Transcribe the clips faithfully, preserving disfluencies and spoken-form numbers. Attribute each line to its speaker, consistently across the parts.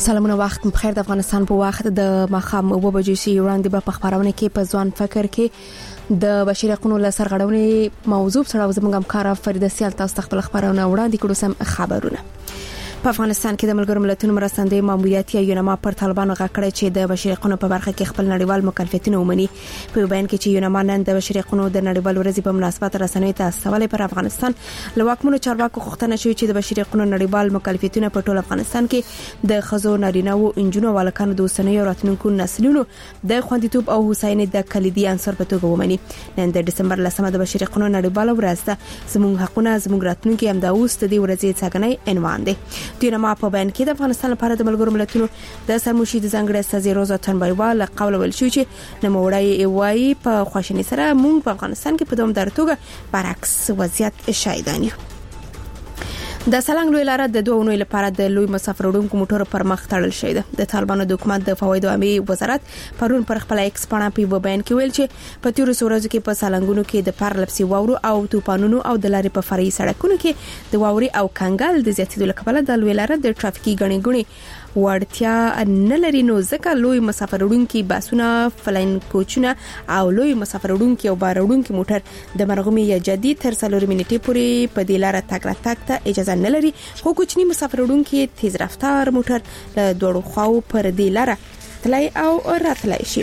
Speaker 1: سلامونه وخت بخیر. د افغانستان په وخت د مخام او بجو سی وړاندې په خبرونه کې په ځوان فکر کې د بشري حقوقو له سرغړونې موضوع سره زموږ همکار فرید سیال تاسو خپل خبرونه وړاندې کړو. سم خبرونه په افغانستان کې د ملګرو ملتونو مرستندوی ماموریت یا یونما پر طالبانو غکړه چې د بشري حقوقو په برخه کې خپل نړیوال مکلفیتونه ومني. په بیان کې چې یونما نن د بشري حقوقو د نړیوال ورځې په مناسبت رسنۍ ته استولې پر افغانستان لواکمنو چارواکو غوښتنه شوې چې د بشري حقوقو نړیوال مکلفیتونه په ټول افغانستان کې د خزو نارینه او انجونو والکانو د اوسنیو راتلونکو نسلونو د خوندیتوب او هوساینې د کلیدي عنصر په توګه ومني. نن د دسمبر لسمه د بشري حقوقو نړیوال ورځ ده. زموږ حقونه زموږ راتلونکي هم د اوس د دې ورځې څنګه عنوان دی. یونما په بیان کې د افغانستان لپاره د ملګرو ملتونو د سرمشي د ځنګړې استاذ روزا تنبایوال قول ول شو چې نموړی وایي په خواشنی سره موږ په افغانستان کې په دوامدار توګه برعکس وضعیت شاهدان یو. د سالنګ لوی لار د دوه اونۍ لپاره د لوی مسافر وړونکو موټر پر مخ تړل شوی دی. د طالبانو د حکومت د فواید عامه وزارت پرون پر خپل ایکس پاڼه په بیان کې ویل چې په تیرو ورځو کې په سالنګونو کې د پرلپسي واورو او طوفانونو او د لارې په فرعي سړکونو کې د واوري او کنګل د زیاتېدو لپاره د لوی لار د ټرافیکي غړي غړي وړتیا نه لري. نو ځکه لوی مسافر وړونکي باسونه فلاین کوچونه او لوی مسافر وړونکي او بار وړونکي موټر د مرغومي یا جدي تر څلور منټې پورې په دې لار تګ راتګ ته اجازه نه لري. خو کوچني مسافر وړونکي تیز رفتار موټر له دوړو خواو پر دې لار تلای او راتلای شي.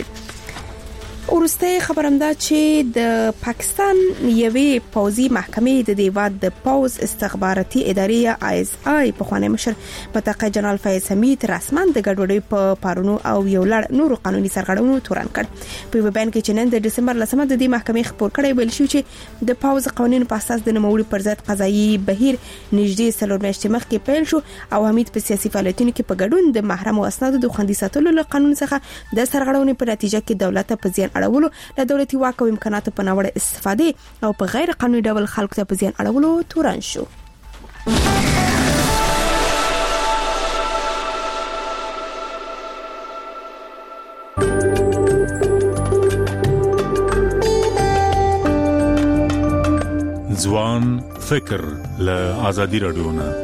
Speaker 1: ورسته خبرنده چې د پاکستان یوې پوزي محکمې د دیواد د پوز استخباراتي ادارې آی اس آی په خوانه مشر متقی جنرال فیض حمید رسمن د ګډوډۍ په پارونو او یو لړ نور قانوني سرغړونو تورن کړ. په بیان کې چې نن د دسمبر لسمه د دې محکمې خبر کړی ویل شو چې د پوز قوانینو په اساس د نوموړي پر ضد قضایي بهیر نږدې څلور میاشتې مخکې پیل شو او حمید په سیاسي فعالیتونو کې په ګډون د محرم او اسنادو د خوندي ساتلو له قانون څخه د سرغړونې په نتیجه کې دولت په زیان اړولو له دولتي واک او امکاناتو په ناوړه استفادې او په غیر قانوني ډول خلکو ته په زیان اړولو تورن شو.
Speaker 2: ځوان فکر له آزادي رادیو نه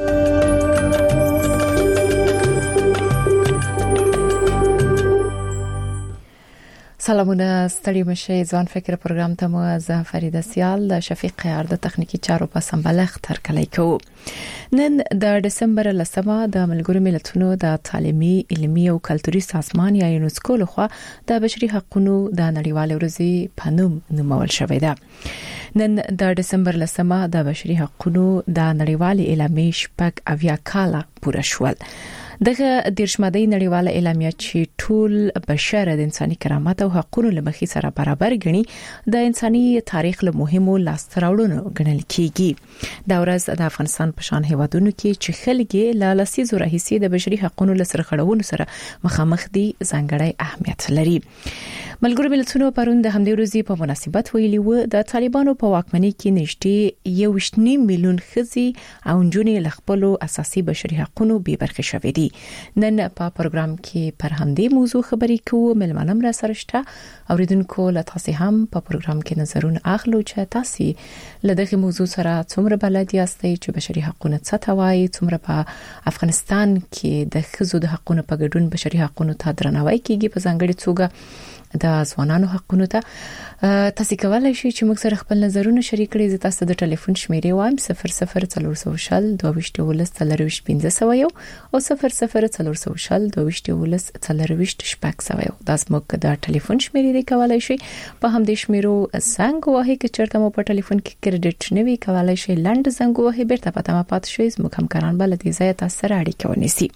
Speaker 3: سلامونه ستړي مشه. ځوان فکر پروګرام ته مو زه فرید سیال د شفیق قیار د تخنیکی چارو په سمبلغ تر کلی کو. نن د دسمبر لسمه د ملګرو ملتونو د تعلیمي علمي او کلتوري سازمان یا یونسکو لخوا د بشري حقوقو د نړیوال ورځې په نوم نومول شوې ده. نن د دسمبر لسمه د بشري حقوقو د نړیوال اعلامیه شپږ اویا کاله پوره شول. دغه دیرشمدۍ نړیواله اعلامیه چې ټول بشر د انساني کرامت او حقوقو له مخې سره برابر ګڼي د انساني تاریخ له مهمو لاستهراوړنو ګڼل کیږي. دا ورځ د افغانستان په شان هیوادونو کې چې خلک له لسیزو راهیسې د بشري حقوقو له سرغړونو سره مخامخ دي ځانګړی اهمیت لري. ملګرو ملتونو پرون د همدې ورځې په مناسبت ویلي و د طالبانو په واکمنۍ کې نږدې یو ویشت میلیون ښځې او نجونې له خپلو اساسي بشري حقوقو بې برخې شوې دي. نن په پروګرام کې پر همدې موضوع خبرې کوو. ملمنم را سره شته اوریدونکو له تاسو هم په پروګرام کې نظرونه اخلو چې تاسو له دغه موضوع سره څومره بلد یاستئ چې بشري حقوقو څه ته وایي، څومره په افغانستان کې د ښځو د حقوقو په ګډون بشري حقوقو ته درناوی کیږي په ځانګړي توګه د ځوانانو حقوقو ته. تاسو کولای شئ چې موږ سره خپل نظرونه شریک کړئ. زه تاسو د ټلیفون شمیرې وایم صفر صفر څلور سوه شل دوه ویشت ولس څلور ویشت پنځه سوه یو او صفر صفر څلور سوه شل دوه ویشت ولس څلور ویشت شپږ سوه یو. دا زموږ د ټلیفون شمیرې دی. کولای شئ په همدې شمیرو زنګ ووهئ که چېرته مو په ټلیفون کې کریډټ نه وي. کولای شئ لنډ زنګ ووهئ بیرته په تمه پاتې شئ. زموږ همکاران به له دې ځایه تاسو سره اړیکه ونیسي.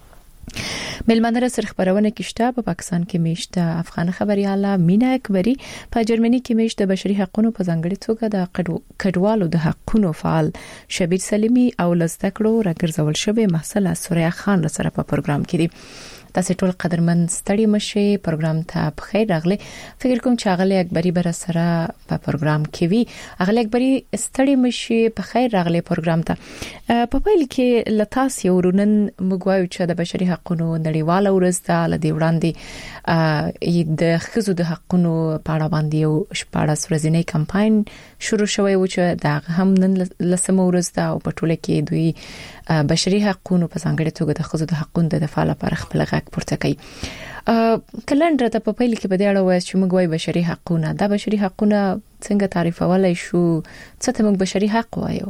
Speaker 3: ملمنره سره خبرونه کېشته. په پاکستان کې میشته افغان خبرياله مینا اکبری، په جرمني کې میشته بشري حقوقو په ځانګړي توګه د کډوالو د حقوقو فعال شبیر سلیمی او لزدکړو راګرځول شوی محصله سوریا خان سره په پروګرام کې دي. تاسو ټول قدرمن ستړي مشي پروګرام ته په خیر راغلي. فکر کوم چې اغلی اکبری بر سره په پروګرام کې وی. اغلی اکبری ستړي مشي په خیر راغلي پروګرام ته. په پیل کې لتاس یو رونن مګوایو چې د بشري حقوقو نړیواله ورځ ده لدی وړاندې د خزو د حقوقو په اړه باندې یو شپږ ورځې کمپاین شروع شوی و چې دا هم نن لسمه ورځ ده او په ټوله کې دوی بشري حقوقو په څنګه توګه د خزو د حقوقو د دفاع لپاره خپل غږ پورته کوي. کلندر ته په پیل کې په دې اړه وایي چې موږ وايي بشري حقوقونه دا بشري حقوقونه څنګه تعریفولای شو، څه ته موږ بشري حق وایو؟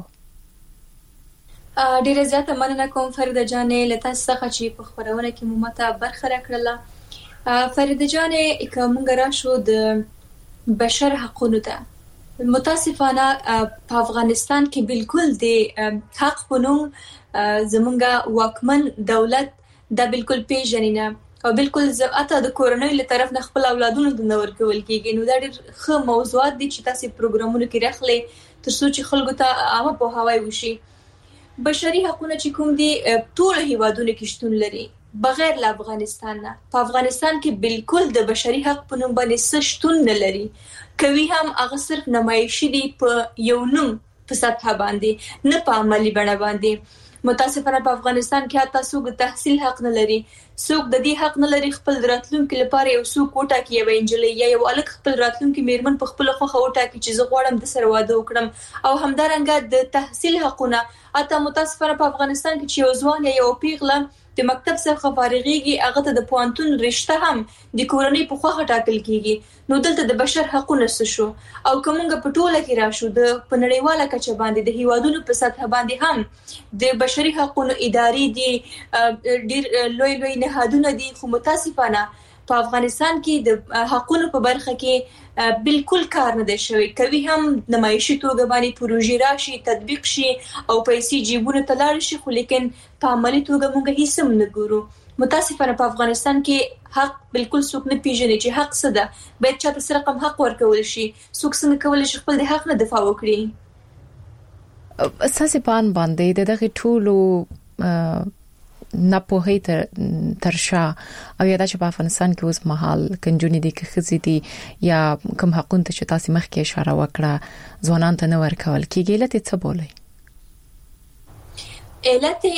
Speaker 4: ډیره زیاته مننه کوم فریده جانې لته څخه چې په خبرونه کې مو ماته برخه راکړله. فریده جانې کومه راشو د بشر حقوقو ته متاسفانه په افغانستان کې بالکل د حق پونو زمونږه واکمن دولت دا بالکل پیژنینه او بالکل زاته د کورنۍ له طرف نه خپل اولادونو د نور کول کېږي. نو دا ډېر ښه موضوعات دي چې تاسو پروګرامونو کې راخلي ترڅو چې خلکو ته عامه پوهاوی وشي. بشري حقوقونه چې کوم دي ټول هیوادونو کې شتون لري بغیر له افغانستان نه. په افغانستان کې بالکل د بشري حق په نوم باندې څه شتون نه لري. کوي هم هغه صرف نمایشي دي په یو نوم په سطح باندې نه په عملی بڼه باندې. متاسفانه په افغانستان کې حتی څوک د تحصیل حق نه لري، څوک د دې حق نه لري خپل راتلونکي لپاره یو څوک وټاکي یو انجلۍ یا یو الګ خپل راتلونکي میرمن په خپل خوخه وټاکي چې زه غواړم د سره واده وکړم. او همدارنګه د تحصیل حقونه حتی متاسفانه په افغانستان کې چې یو ځوان یا یو پیغله د مکتب څخه فارغيږي هغه ته د پوهنتون رشته هم د کورنۍ په خوخه ټاکل کیږي. نو دلته د بشر حقوقو څه شو؟ او کومه په ټوله کې راشو د پنړیواله کچه باندې د هیوادونو په سطح باندې هم د بشري حقوقو ادارې دي ډیر لوی لوی نهادونه دي. خو متاسفانه په افغانستان کې د حقوقو په برخه کې بالکل کار نه دی شوی. کوي هم نمایشي توګه باندې پروژې راشي تطبیق شي او پیسې جیبونه ته لاړ شي، خو لیکن په عملي توګه موږ هیڅ هم نه ګورو. متاسفانه په افغانستان کې حق بالکل څوک نه پیژني چې حق څه ده، باید چاته سره رقم حق ورکول شي. څوک څنګه کولای شي خپل د حق نه دفاع وکړي؟
Speaker 3: اساسي پان باندې د دغه ټولو نه په هیته ترشا او یاد چې په افغانستان کې اوس مهال کنجونی دي کې خزي دي یا کوم حقوق ته چې تاسو مخکې اشاره وکړه ځوانان ته نه ورکول کیږي، لته څه بولئ؟
Speaker 4: علت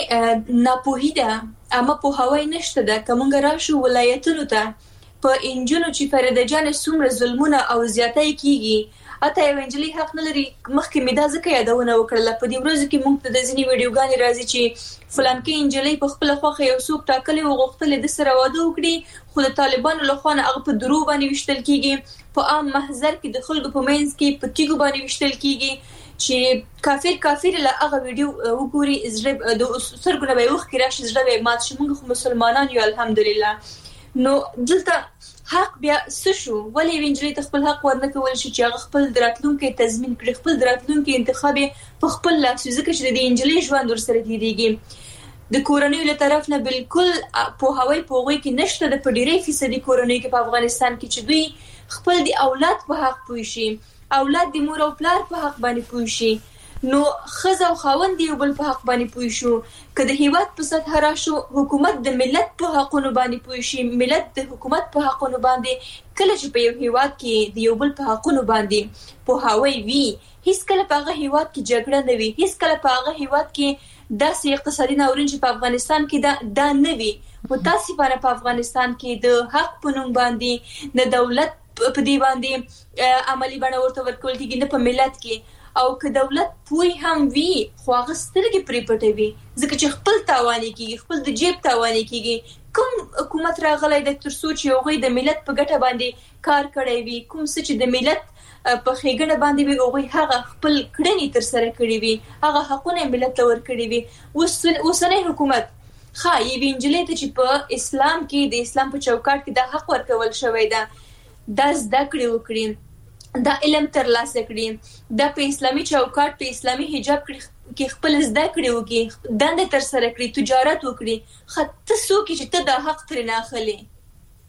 Speaker 4: ناپوهیده اما په هواي نشته ده. کومه راشو ولایتونو ته په انجونو چې فرده جان څومره ظلمونه او زیاتای کیږي، اته یو انجلي حق نه لري. مخکې مې دا ځکه یادونه وکړله په دې ورځ کې موږ ته د ځینی ویډیوګانې راځي چې فلان کې انجلي په خپل خوخه یو څوک ټاکلي او غوښتل د سره واده وکړي، خو د طالبانو له خوا هغه په درو باندې وشتل کیږي. په عام محضر کې د خلکو په منځ کې په تیګو باندې وشتل کیږي چې کافر کافر له هغه ویډیو وګوري زړه د سرګونه به وخت کې راشي زړه به مات شي. موږ خو مسلمانان یو الحمدلله. نو دلته حق بیا څه شو؟ ولې وینجلې ته خپل حق ورنه کول شي چې هغه خپل راتلونکي تضمین کړي، خپل راتلونکي انتخاب په خپل لاس ځکه چې د انجلې ژوند ورسره تیریږي. د کورنۍ له طرف نه بالکل په هواي پوغوي کې نشته د پډيري فیصدي کورنۍ کې په افغانستان کې چې دوی خپل د اولاد په حق پوي شي، اولاد د مور او پلار په حق باندې پوي شي. نو خزه او خاوند یو بل په حق باندې پوي شو. کله هیواد په سطح راشو حکومت د ملت په حقونو باندې پوي شي، ملت د حکومت په حقونو باندې. کله چې په یو هیواد کې د یو بل په حقونو باندې په هواي وی، هیڅ کله په هغه هیواد کې جګړه نه وي، هیڅ کله په هغه هیواد کې داسې اقتصادي ناورین چې په افغانستان کې دا دا نه وي. متاسفانه په افغانستان کې د حق په نوم باندې نه دولت په دې باندې عملی بڼه ورته ورکول کېږي، نه په ملت کې. او که دولت پوي هم وي خو هغه سترګې پرې پټوي ځکه چې خپل تاواني کیږي، خپل د جیب تاواني کیږي. کوم حکومت راغلی د تر سوچ یو غي د ملت په ګټه باندې کار کړی وي، کوم څه چې د ملت په خېګنه باندې وي او هغه خپل کړنی تر سره کړی وي، هغه حقونه ملت لور کړی وي. اوسنۍ حکومت خا یې وینجلې ته چې په اسلام کې د اسلام په چوکاټ کې د حق ورکول شوی ده، د زده کړې وکړي، دا علم تر لاسه کړي، دا په اسلامي چوکاټ په اسلامي حجاب کې خپل زده کړې وکړي، دنده تر سره کړي، تجارت وکړي. خاطر څوک چې ته د حق تر نه اخلي.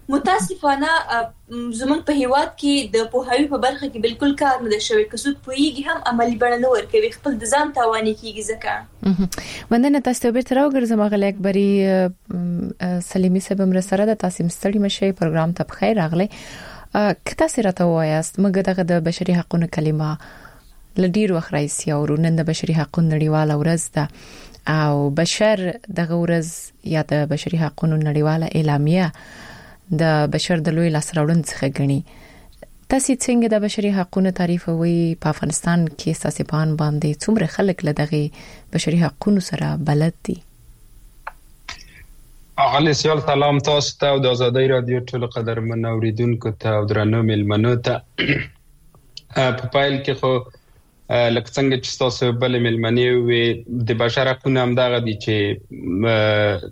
Speaker 4: متاسفانه زمونږ په هیواد کې د پوهاوی په برخه کې بالکل کار نه شوی، که څوک پوهیږي هم عملی بڼه نه ورکوي، خپل د ځان تاواني کیږي. ځکه
Speaker 3: مننه تاسو ته بیرته راوګرځم غل اکبري سلیمي صاحب مر سره د تاسو مستړي مشه پروګرام ته بخیر راغلی. کته سره ته وایاست موږ دغه د بشري حقوقو کلمه لډیر وخت راځي او نن د بشري حقوقو نړیواله ورځ ده او بشر دغه ورځ یا د بشري حقوقو نړیواله اعلامیه د بشر د لوی لاسراوړن څخه غني. تاسو څنګه د بشري حقوقو تعریف وی په افغانستان کې ساسپان باندې څومره خلک لدغه بشري حقوقو سره بلد دي؟
Speaker 5: اغلی سیال سلام تاسو ته او د آزادۍ رادیو ټول قدرمن اوریدونکو ته او درنو ملمنو ته. په پایل کې خو لکه څنګه چې تاسو بل ملمنې وي د بشر حقوقو هم دغه دي چې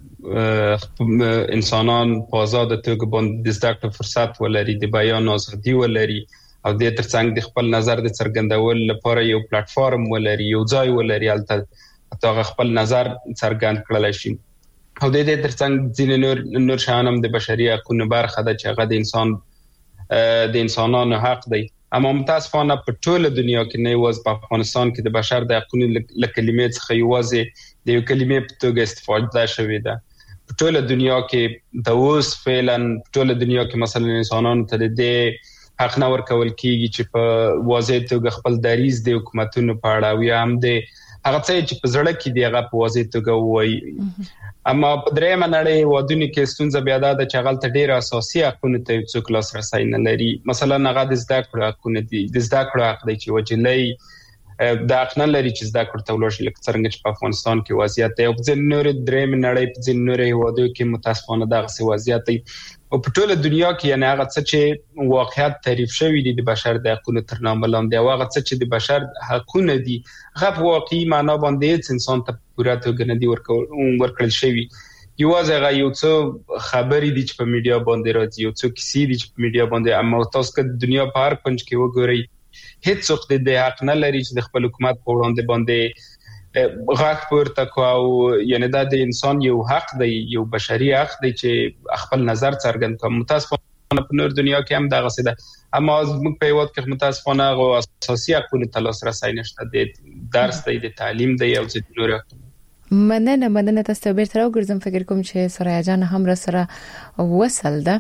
Speaker 5: انسانان په آزاد توګه باندې د زده کړې فرصت ولري، د بیان ازادي ولري او د ترڅنګ د خپل نظر د څرګندولو لپاره یو پلیټ فارم ولري، یو ځای ولري البته هغه خپل نظر څرګند کړل شي. او د دې ترڅنګ ځینې نور نور شیان هم د بشري حقوقو برخه ده چې هغه د انسان د انسانانو حق دی. اما متاسفانه په ټوله دنیا کې نه یوازې په افغانستان کې د بشر د حقوقو ل کلمې څخه یوازې د یو کلمې په توګه استفاده شوې ده. په ټوله دنیا کې د اوس فعلا په ټوله دنیا کې مثلا انسانانو ته د دې حق نه ورکول کیږي چې په واضح توګه خپل دریځ د حکومتونو په اړه او یا هم د هغه څه چې په زړه کې دی هغه په واضح توګه وایي. اما په درېمه نړۍ ودونی کې ستونزه بیا ده چې هغه ته ډېر اساسي حقوقو ته څوک لاسرسي نه لري. مثلا هغه د زده کړو حقونه دي، د زده کړو حق دی چې وجلې د حق نه لري چې زده کړو ته ولوشي، لکه څنګه چې په افغانستان کې وضعیت دی او په ځینې نور درېمه نړۍ په ځینې نور هیوادو کې متاسفانه دغه څه وضعیت دی. او په ټوله دنیا کې یعنی هغه څه چې واقعیت تعریف شوی دی د بشر د حقوقو تر نامه لاندې او هغه څه چې د بشر حقونه دي هغه په واقعي معنا باندې انسان ته پوره توګه نه دی ورکړل شوی. یوازې هغه یو څه خبرې دي چې په میډیا باندې راځي، یو څه کیسې دي چې په میډیا باندې، اما تاسو که د دنیا په هر کونج کې وګورئ هیڅ څوک د حق نه لري چې د خپل حکومت په وړاندې باندې غږ پورته کوي. او یعنی دا د انسان یو حق دی، یو بشري حق دی چې خپل نظر څرګند کړي. متاسفانه په نور دنیا کې هم دغه څه ده، اما موږ په هیواد کې متاسفانه هغه اساسي حقوقو ته لاسرسي نشته، د درس دی، د تعلیم دی او د نور.
Speaker 3: مننه مننه تاسو ته بیرته راوګرځم. فکر کوم چې سوریا جان هم را سره وصل ده.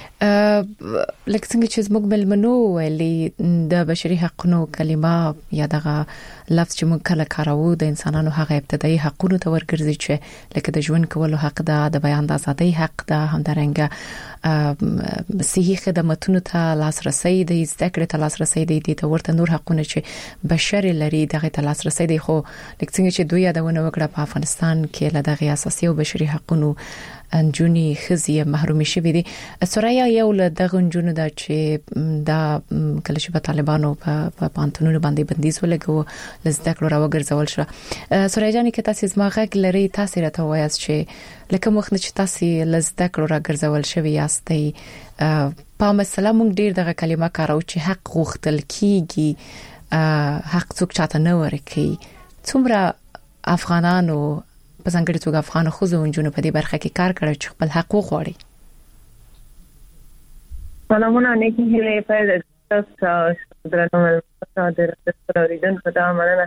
Speaker 3: لکه څنګه چې موږ ملمنو ویلي د بشري حقوقو کلمه یا دغه لفظ چې موږ کله کاروو د انسانانو هغه ابتدایي حقوقو ته ورګرځي چې لکه د ژوند کولو حق ده، د بیان د ازادۍ حق ده، همدارنګه صحي خدماتو ته لاسرسي دی، زده کړې ته لاسرسي دی، د ورته نور حقوقونه چې بشر لري دغه ته لاسرسي دی. خو لکه څنګه چې دوی یادونه وکړه په افغانستان کې له دغه اساسي او بشري حقوقو انجونی خزي محرومي شوې دي. سوریا یو له دغه انجونو دا چې دا کله چې په طالبانو په پانتونونو باندې بندیز ولګو لزده کړو راوګرځول شو. سوریا جان کې تاسو زما غږ لري، تاسو راته وایاست چې لکه مخنه چې تاسو لزده کړو راګرځول شوی یاستئ په مسله مونږ ډیر دغه کلمه کارو چې حق غوښتل کیږي، حق څوک چاته نه ورکي. څومره افغانانو په څنګه توګه افغان خوځو انجونو په دې برخه کې کار کړی چې خپل حق وغواړي؟
Speaker 6: سلامونه نیکی هیله په تاسو درنو ملګرو د رسول اوریدن په تمه مننه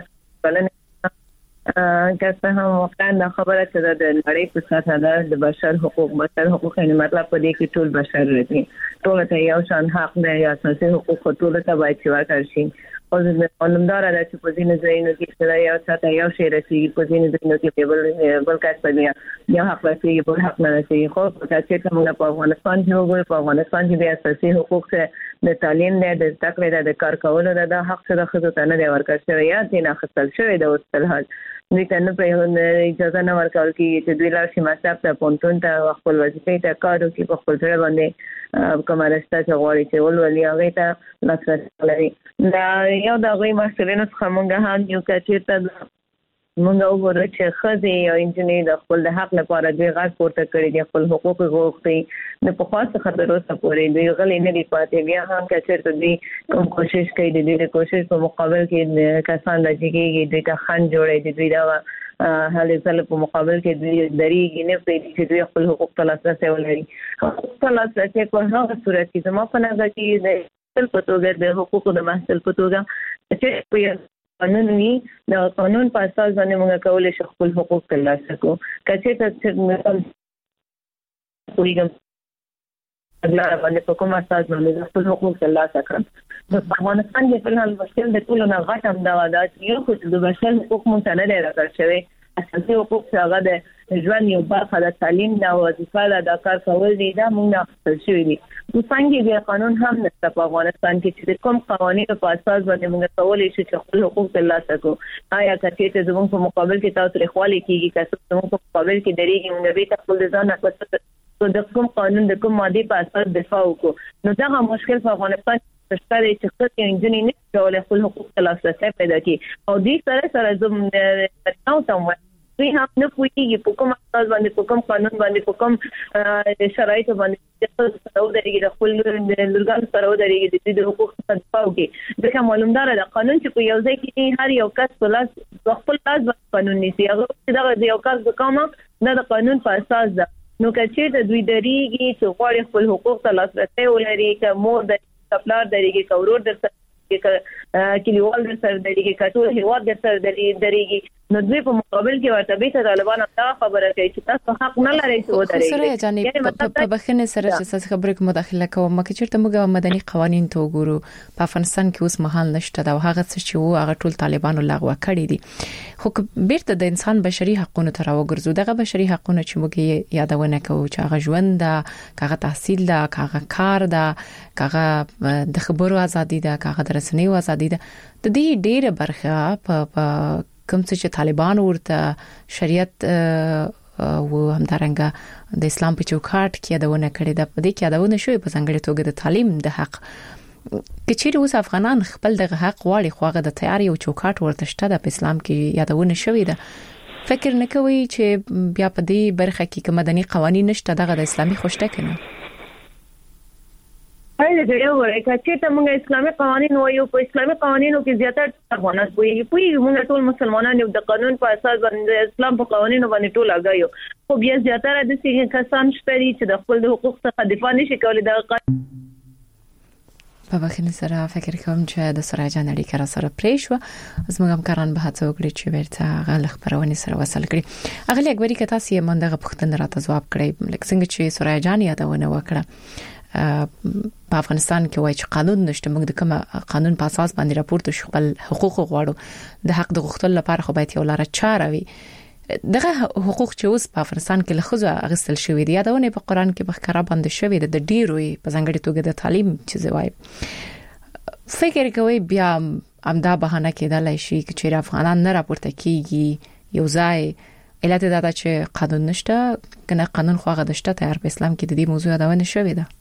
Speaker 6: بلنه که هم واقعا دا خبره چې د نړۍ په سطح ده د بشر حقوق بشر حقوق یعنی مطلب په دې کې ټول بشر لري، ټول ته یو شان حق دی، یا اساسي حقوق ټول ته باید ورکړل شي. او د علمدار د چې په ځینې ځایونو کې سره یو څه یو شی رسېږي، په ځینې ځایونو کې بل بل کس په بیا یو حق رسېږي بل حق نه رسېږي. خو په چې موږ په افغانستان کې وګورو، په افغانستان کې د اساسي حقوق څخه د تعلیم نه د زده کړې د کار کولو د حق څخه خصوصا ته نه دی ورکړل شوی یا د نه خپل شوی د وسل حال دوی ته نه په اجازه نه ورکول کېږي چې دوی لا شي مصرف ته پونتون ته خپل وظیفې ته کار وکړي، په خپل ځای باندې کومه رسته چې غواړي چې ولولي هغه ته لاسرسي لري. دا یو د غوي مسلینو څخه مونږ هم یو کچېرته مونږ وګورو چې خزي او انجنیر د خپل د حق لپاره دوی غږ پورته کړی دي، خپل حقوق غوښتي د په خاصه خبرو څخه پورې دوی غلي نه دي پاتې. بیا هم کچېرته دوی کوم کوشش کوي د دې کوشش په مقابل کې کسان د جګیږي دوی ته خان جوړي دي، دوی دا هلي ځل په مقابل کې درېږي نه پېږي چې دوی خپل حقوق ته لاسرسي ولري حقوق ته لاسرسي په هغه صورت کې زموږ په نظر کې د محصل په توګه د حقوقو د محصل په توګه چې په قانون وی د قانون په اساس باندې موږ کولای شو خپل حقوق ترلاسه کړو کچې ته چې کومه اګلار باندې په کومه اساس باندې خپل حقوق ترلاسه کړم په افغانستان کې په حال مشکل د ټولو نه غټ هم دا ودا چې یو خو د بشر حقوق مونږ نه لري راځي اساسي حقوق هغه د ژوند یو برخه د تعلیم دا وظیفه ده د کار کول دي دا موږ نه خپل شوی دي څنګه د قانون هم نشته په افغانستان کې چې کوم قوانين په اساس باندې موږ کولای شو چې خپل حقوق ترلاسه کړو آیا کچې ته زموږ په مقابل کې تاسو لري خالي کیږي چې زموږ په مقابل کې درېږي موږ به خپل ځان په د کوم قانون د کوم ماده په اساس دفاع وکړو نو دا مشکل په افغانستان کې شته چې څه انجنیر نه کولای خپل حقوق ترلاسه پیدا کړي او دې سره سره زموږ تاسو ته دوی هم نه پوهیږي په کوم اساس باندې په کوم قانون باندې په کوم شرایط باندې چې تاسو درېږي د خپل لورګان سره درېږي د حقوق دفاع وکړي دا معلومدار ده قانون چې په یو ځای کې هر یو کس په لاس خپل لاس باندې قانون نیسي هغه دا یو کس د کومه نه د قانون په اساس ده نو کچې د دوی درېږي چې غواړي خپل حقوق ته لاسرسي ولري که مور د خپلار درېږي که ورور در سره کلیوال در سره درېږي که ټول هیواد در سره درېږي نو دوی په مقابل کې ورته به طالبان دا خبره کوي چې تاسو حق نه لرئ چې ودرېږئ
Speaker 3: سره جانب په بخنه سره چې تاسو خبرې کوم مداخله کوم مکه چیرته موږ مدني قوانين ته وګورو په افغانستان کې اوس مهال نشته دا هغه څه چې وو هغه ټول طالبانو لغوه کړی دي خو بیرته د انسان بشري حقوقو ته راوګرځو دغه بشري حقوقونه چې موږ یادونه کوو چې هغه ژوند ده هغه تحصیل ده هغه کار ده هغه د خبرو ازادي ده هغه د رسنیو ازادي ده د دې ډیره برخه په کوم چې طالبان ورته شریعت او همدارنګه د اسلام په چوکاټ کې یادونه کړې ده په دې کې یادونه شوې په څنګه توګه د تعلیم د حق کچېر اوس افغانان خپل د حق غواړي خو هغه د تیاری او چوکاټ ورته شته د اسلام کې یادونه شوې ده فکر نه کوي چې بیا په دې برخه کې کوم مدني قوانين نشته دغه د اسلامي خوشته کنه
Speaker 6: هغه د یو ورکه چې ته موږ اسلامي قوانين وایو په اسلامي قوانینو کې زیاتره افغانان کوي کوي موږ ټول مسلمانان یو د قانون په اساس باندې اسلام په قوانینو باندې ټول اگایو خو بیا زیاتره د څنګه کسان شته چې د خپل حقوق څخه دفاع نشي کولای د
Speaker 3: په وخت سره فکر کوم چې د سره جان اړیکه را سره پرې شو زموږ همکاران به هڅه وکړي چې ورته غل خبرونه سره وصل کړي اغلی اکبري که تاسو یې مندغه پوښتنه راته جواب کړئ لکه څنګه چې سره جان یادونه وکړه په افغانستان کې وایي چې قانون نشته موږ د کوم قانون په اساس باندې راپورته شو خپل حقوق غواړو د حق د غوښتلو لپاره خو باید یو لاره چاره وي دغه حقوق چې اوس په افغانستان کې لخوا اغستل شوې دي یادونه په قران کې بخکره باندې شوې ده د ډیروي په ځانګړي توګه د تعلیم چې وایي فکر کوي بیا امدا بهانه کېدلای شي چې افغانان نه راپورته کیږي یو ځای علت دا ده چې قانون نشته کنه قانون خو هغه دشته تیار په اسلام کې د دې موضوع یادونه شوې ده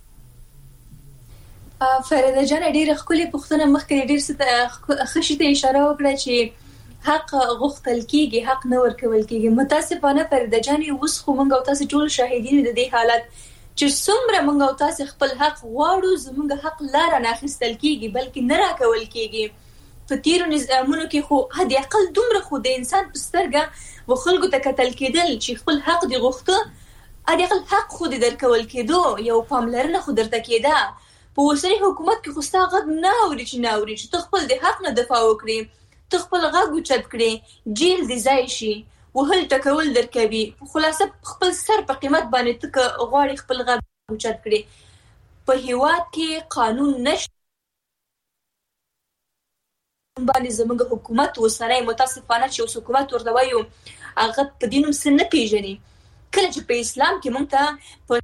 Speaker 4: فريده جان ډېر خولي پښتنه مخکې ډېر ست خشته اشاره وکړه چې حق غوښتل کیږي حق نه ورکول کیږي متاسفانه فريده جان اوس خو موږ او تاسو ټول شاهدین د دې حالت چې څومره موږ او تاسو خپل حق غواړو زموږ حق لار نه اخیستل کیږي بلکې نه راکول کیږي په تیرو نظامونو کې خو هدي عقل دومره خو د انسان په سترګه و خلکو ته قتل کېدل چې خپل حق دی غوښته هدي عقل حق خو د درکول کېدو یو پاملرنه خو درته کېده په اوسنی حکومت کې خو ستا غږ نه اوري چې نه اوري چې ته خپل د حق نه دفاع وکړي ته خپل غږ اوچت کړي جیل دی ځای شي وهل ټکول درکوي خلاصه خپل سر په قیمت باندې ته غواړي خپل غږ اوچت کړي په هیواد کې قانون نشته باندې زموږ حکومت اوسنی متاسفانه چې اوس حکومت ورته وایو هغه په دینم سن نه پیژني کله چې په اسلام کې مونږ ته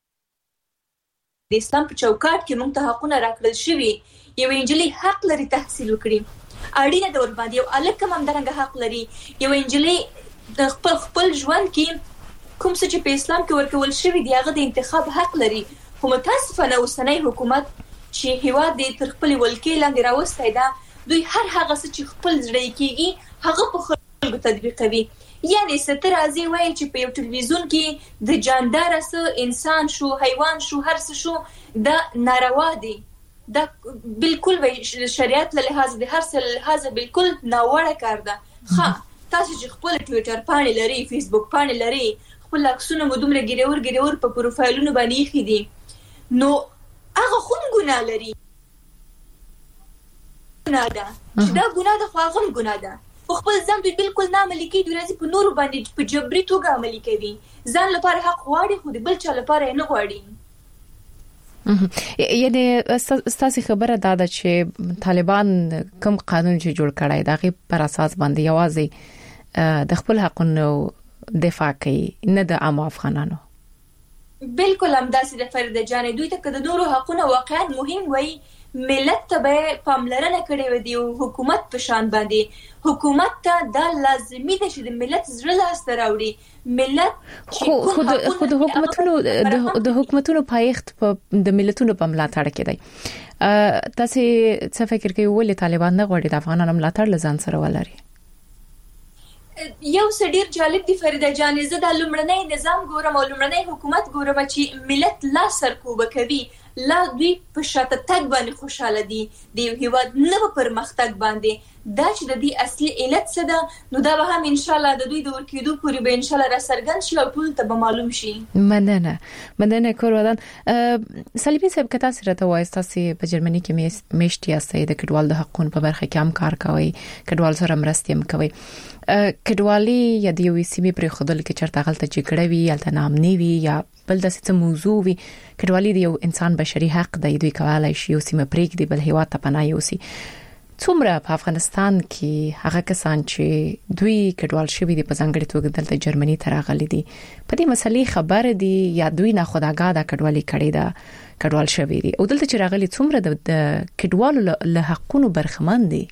Speaker 4: د اسلام په چوکاټ کې موږ ته حقونه راکړل شوي یو انجلي حق لري تحصیل وکړي اړینه د ور باندې یو الک هم درنګ حق لري یو انجلي د خپل خپل ژوند کې کوم څه چې په اسلام کې ورکول شوی دی هغه د انتخاب حق لري خو متاسفانه اوسنی حکومت چې هیواد د تر خپل ولکې لاندې راوستي دا دوی هر هغه څه چې خپل ځړې کېږي هغه په خلکو تطبیقوي یعنی ستر ازي وایي چې په یو ټلویزیون کې د جاندار سره انسان شو حیوان شو هر څه شو دا ناروا دي دا بالکل شریعت له لحاظ د هر څه له لحاظ بالکل ناوړه کار ده ها تاسو چې خپل ټوئیټر باندې لري فیسبوک باندې لري خپل عکسونه مو دومره ګریور ګریور په پروفایلونو باندې خې دي نو هغه خون ګناه لري ګناه ده چې دا ګناه ده خو هغه هم ګناه ده په خپل ځان دوی بالکل نه عملي کوي دوی راځي په نورو باندې په جبري توګه عملي کوي ځان لپاره حق غواړي خو د بل چا لپاره نه غواړي
Speaker 3: یعنی ستاسو خبره دا ده چې طالبان کوم قانون چې جوړ کړای دا غي پر اساس باندې یوازې د خپل حقونو دفاع کوي نه د عام افغانانو
Speaker 4: بالکل هم داسې د فرید جان دوی ته کده نورو حقونه واقعا مهم وي ملت ته به پاملرنه کړې و دی او حکومت په شان باندې حکومت ته دا لازمي ده چې د ملت زړه لاس ته راوړي ملت
Speaker 3: خو خو د حکومتونو د حکومتونو پایښت په د ملتونو په ملاتړ کې دی تاسو څه فکر کوئ ولې طالبان نه غواړي د افغانانو ملاتړ لزان سره ولري
Speaker 4: یو سډیر جالب دی فریده جان زه د لومړنۍ نظام ګورم او لومړنۍ حکومت ګورم چې ملت لا سرکوب کوي لا دوی په شاته تګ باندې خوشاله دي د یو هیواد نه پر مختګ باندې دا چې د دې اصلي علت څه ده نو دا به هم ان شاء الله د دوی د ورکیدو پورې به ان شاء الله را څرګند شي او ټول ته به معلوم شي
Speaker 3: مننه مننه کورودان سلیمي صاحب کته سره ته وایي تاسو په جرمني کې میشتي اسئ د کډوال د حقوقو په برخه کې هم کار کوي کډوال سره مرستې هم کوي کډوالي یا د یو سیمې پر خودل کې چرته غلطه جګړه وي یا تنامنی وي یا بل د څه موضوع وي کډوالي د یو انسان بشري حق دی دوی کولای شي یو سیمه پریک دی بل هیواد ته پناه یوسي څومره په افغانستان کې هغه کسان چې دوی کډوال شوی دي په ځانګړي توګه دلته جرمني ته راغلي دي په دې مسلې خبر دي یا دوی نه خداګاه د کډوالي کړي دا کډوال شوی دي او دلته چې راغلي څومره د کډوالو له حقونو برخمن دي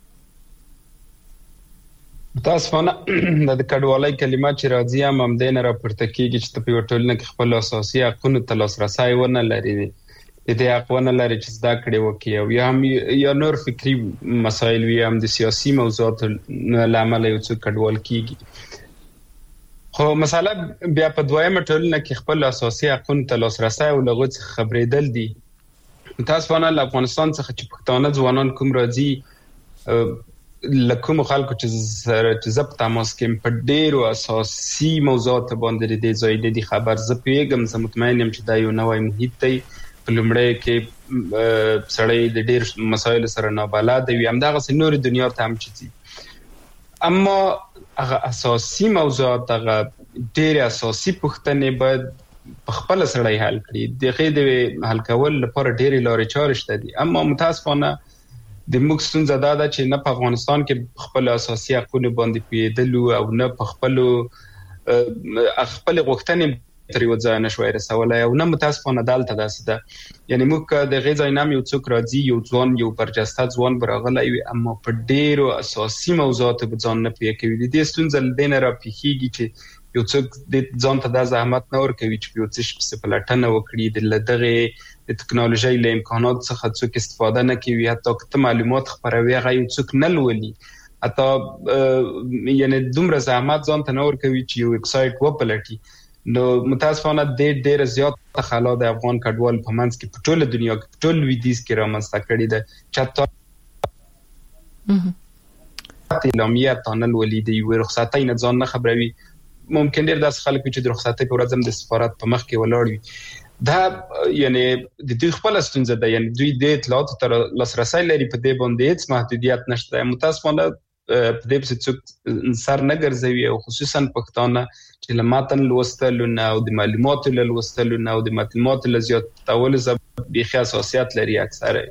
Speaker 5: متاسفانه د کډوالۍ کلمه چې راځي هم د نه راپورته کیږي چې په ټولنه کې خپل اساسي حقوقو ته لاسرسي ونه لري د دې حقونه لري چې زده کړي وکړي او یا هم یا نور فکری مسایل وي هم د سیاسي موضوعات لامل یو څه کډوال کیږي خو مثلا بیا په دویمه ټولنه کې خپل اساسي حقوقو ته لاسرسي او لغوي خبرېدل دي متاسفانه له افغانستان څخه چې پښتانه ځوانان کوم راځي لکه خلکو چې سره چې زپ تماس کې په ډیرو اساسي موضوعات باندې د ځای د خبر ز پیغام زه مطمئن یم چې دا یو نوې محیط دی په لومړی کې سړی د ډیر مسایل سره نه بلد وي هم دغه نور دنیا ته هم چي اما هغه اساسي موضوعات هغه ډیر اساسي پوښتنې باید په خپل سړی حل کړي دغه د حل کول لپاره ډیر لارې چارې شته دي اما متاسفانه د موږ ستونزه دا ده چې نه په افغانستان کې خپل اساسي حقوق باندې پیدلو او نه په خپل خپل غوښتنې تر یو ځای نشوي رسولای او نه متاسفانه دالته داسې ده یعنی موږ د غذای نام یو څوک راځي یو ځوان یو برجسته ځوان برغلای وي اما په ډیرو اساسي موضوعات په ځان نه پوهې کوي د دې ستونزه لدین را پیخيږي چې یو څوک د ځان ته د زحمت نه ور کوي چې یو څه په پلاتنه وکړي د لدغه د ټکنالوژي له امکانات څخه څوک استفاده نه کوي حتی که معلومات خبروي هغه یو څوک نه لولي حتی یعنی دومره زحمت ځان ته نه ور کوي چې یو ویب سټ وپلټي نو متاسفانه د ډېر زیات خلا د افغان کډوال په منځ کې په ټوله دنیا کې په ټول ویدیز کې رامنځته کړي ده چاته اعلامیه تانل ولیدي یو رخصتای نه ځان نه خبروي ممکن ډېر داس خلک چې د رخصتۍ په ورځ هم د سفارت په مخ کې ولاړ وي دا یعنی د دوی خپل ستونزه ده یعنی دوی د اطلاعات تر لاسرسي لري په دې باندې هیڅ محدودیت نشته متاسفانه په دې څه څوک سر نه ګرځوي او خصوصا پښتانه چې لماتن لوستل نه او د معلوماتو لوستل نه او د معلوماتو لزیات تاول زب بيخي اساسيات لري اکثره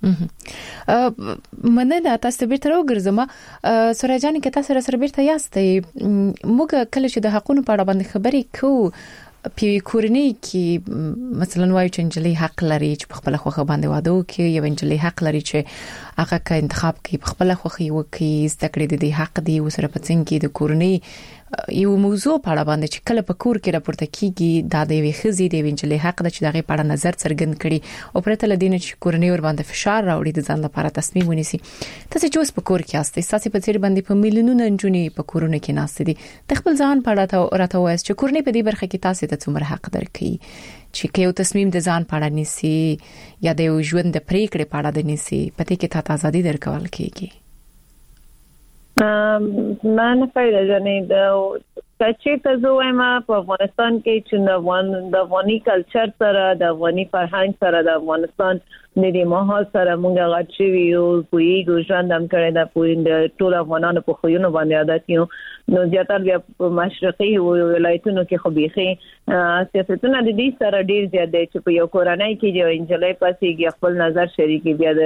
Speaker 3: مننه تاسو بیرته وګرځم سورا جان کې تاسو سره بیرته یاستئ موږ کله چې د حقوقو په اړه باندې خبرې کوو په کورنۍ کې مثلا وایي چې انجلي حق لري چې په خپل خوخه باندې واده وکړي یو انجلي حق لري چې هغه کا انتخاب کوي په خپل خوخه وکړي ستکړې د حق دی وسره په څنګه کې د کورنۍ یو موضوع په اړه باندې چې کله په کور کې راپورته کیږي د دې خزي د انجلي حق د چې دغه په اړه نظر څرګند کړي او پرته لدینه چې کورنۍ ور باندې فشار راوړي د ځان لپاره تصمیم ونیسي تاسو چې اوس په کور کې یاستئ تاسو په څیر باندې په میلیونونو انجونې په کورونه کې ناست دي د خپل ځان په اړه راته وایي چې کورنۍ په دې برخه کې تاسو ته څومره حق درکړي چې یو تصمیم د ځان په اړه نیسي یا د یو ژوند د پریکړې په اړه د نیسي پته کې تاسو ازادي درکول کیږي
Speaker 6: ما نه پیدا جنې د کچې ته زویما په افغانستان کې چې د افغان د افغاني کلچر سره د افغاني فرهنګ سره د افغانستان د دې ماحول سره مونږه غاټ شوی یو پویګو ژوند هم کړی دا پویند ټول افغانانو په خوونه باندې عادت یو نو زیاتره بیا په مشرقي ولایتونو کې خو بيخي سیاستونه د دې سره ډیر زیات دي چې په یو کورنۍ کې یو انجلۍ پاسې خپل نظر شریکي بیا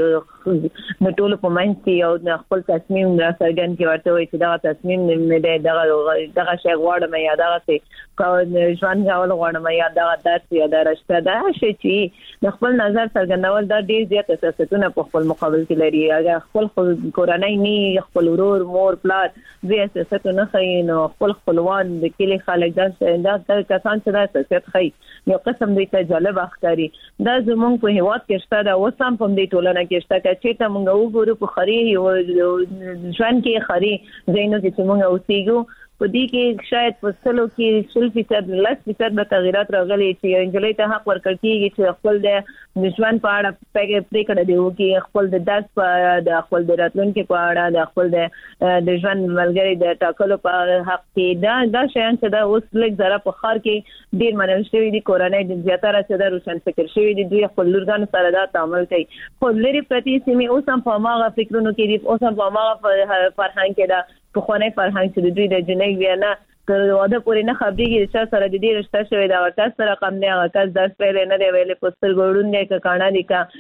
Speaker 6: د د ټول په منځ کې یو خپل تصمیم را څرګند کې ورته وي چې دا تصمیم نه دی دغه دغه شی غواړم یا دغه څه ژوند غواړم غواړم یا دغه درس یا درشته دا شی چې د خپل نظر څرګندول دا ډیر زیات سیاستونه په خپل مقابل کې لري اگر خپل کورنۍ نه خپل ورور مور پلار زه سیاستونه خاين او خپل خپلوان د کلی خلک دا دا کسان چې دا سیاست خاي یو قسم دی ته جالب اخکاری دا زمونږ په هیواد کې شته دا وسم په دې ټولنه کې شته چې ته مونږ وګورو په خري او ځوان کې خري زینو چې مونږ اوسېګو په دې کې شاید په سلو کې شل فیصد لس فیصد به تغیرات راغلي چې انجلۍ ته حق ورکړ کیږي چې خپل د نشوان په اړه پېګ پرې کړه دی او کې خپل د درس په د خپل د راتلونکو په اړه د خپل د د ژوند ملګری د ټاکلو په حق کې دا دا شیان چې دا اوس لږ زره په خار کې ډیر منل شوی دي کورنۍ د زیاتره چې د روشن فکر شوی دي دوی خپل لورګانو سره دا تعامل کوي خو لري پرتی سیمه اوس هم په ماغه فکرونو کې دي اوس هم په ماغه فرهنګ کې دا په خونه فرهنګ چې دوی د جنۍ وینا که واده پورې نه خبرېږي چې سره د دې رشتہ شوی دا کس سره کم نه هغه کس درس پیل نه دی ویلې پستر ګورون دی ک کاڼه دی کا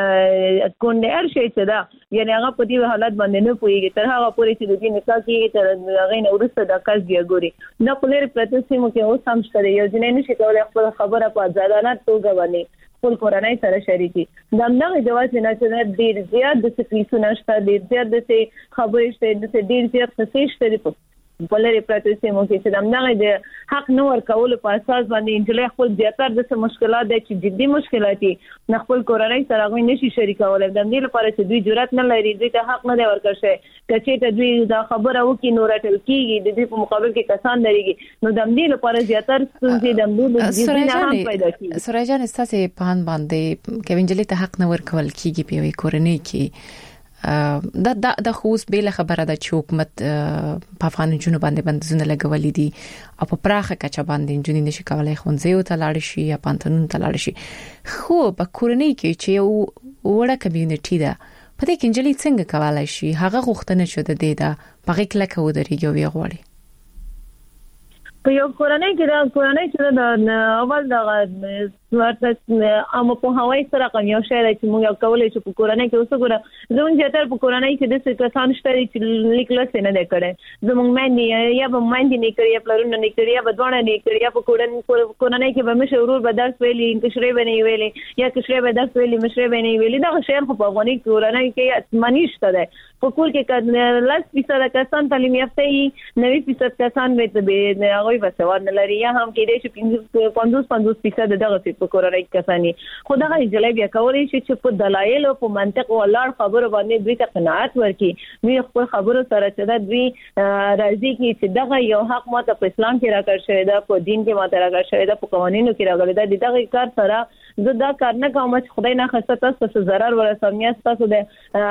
Speaker 6: کون هر شي چې دا یعنی هغه په دې حالت باندې نه پويږي تر هغه پورې چې د دې نکاح کې تر هغه نه ورسته د کس دی ګوري نه کولر پرتسیمو کې اوس هم شته یو جنې نشي کولای خپل خبره په ځادانه توګه باندې خپل کورنۍ سره شریکي دا موږ جواز نه چې ډیر زیات د سپیسونه شته ډیر زیات د خبرې شته د ډیر زیات څه شته بلری پراتسیمو کې چې دمنه د حق نور کول په اساس باندې انجلۍ خپل زیاتره د څه مشکلات دي چې جدي مشکلات دي نه خپل کورنۍ سره غوښنه نشي شریکول د دې لپاره چې دوی جرأت نه لري دوی ته حق نه دی ورکړ شي کچې ته دوی دا خبره وکي نور ټل کیږي د دې په مقابل کې کسان دريږي نو د دې لپاره زیاتره ستونزې د موږ د جدي نه هم پیدا کیږي
Speaker 3: سراجان استاسه په هان باندې کې انجلۍ ته حق نه ورکول کیږي په یوې کورنۍ کې دا دا د خوست بیل خبره ده چې حکومت په افغان جنوب باندې بندیزونه لګولې دي او په پراخه کچه باندې جنې نشي کولای خونځي او تلاړ شي یا پانتونون تلاړ شي خو په کورنۍ کې چې یو وړه کمیونټي ده په دې کې انجلۍ څنګه کولای شي هغه غوښتنه شوه د دې ده په غیکله کې ودرېږي او غواړي
Speaker 6: په یو کورنۍ کې دا کورنۍ چې دا اول دا ورته امو په هواي سره کوم یو شی چې موږ کولای شو په کورنۍ کې اوسه ګره زموږ چې په کورنۍ کې د څه کسان شته چې لیکل څه نه ده کړي زموږ باندې یا به باندې نه کړی یا پلرونه نه کړی یا به ځوان نه کړی یا په کورنۍ کې به مشورور به درس ویلي کشري بنې ویلي یا کشري به درس ویلي مشري بنې ویلي دا شی خو په افغاني کورنۍ کې منیشته ده په کور کې لس فیصد کسان تعلیم یافته وي نوي فیصد کسان به هغه وسواد نه لري یا هم کې دې پنځوس پنځوس فیصد دغه په کورنۍ کسانی خدای انجلۍ بیا کولای شي چې په دلایل او په منطق او لړ خبرو باندې دوی ته قناعت ورکړي دوی خپل خبرو سره چې دا دوی راضي کی چې دغه یو حق ماته په اسلام کې راکړ شوی دا په دین کې ماته راکړ شوی دا په قوانینو کې راغلی دا دغه کار سره زه دا کار نه کوم چې خدای نه خسته تاسو څه zarar ورسوم یا تاسو د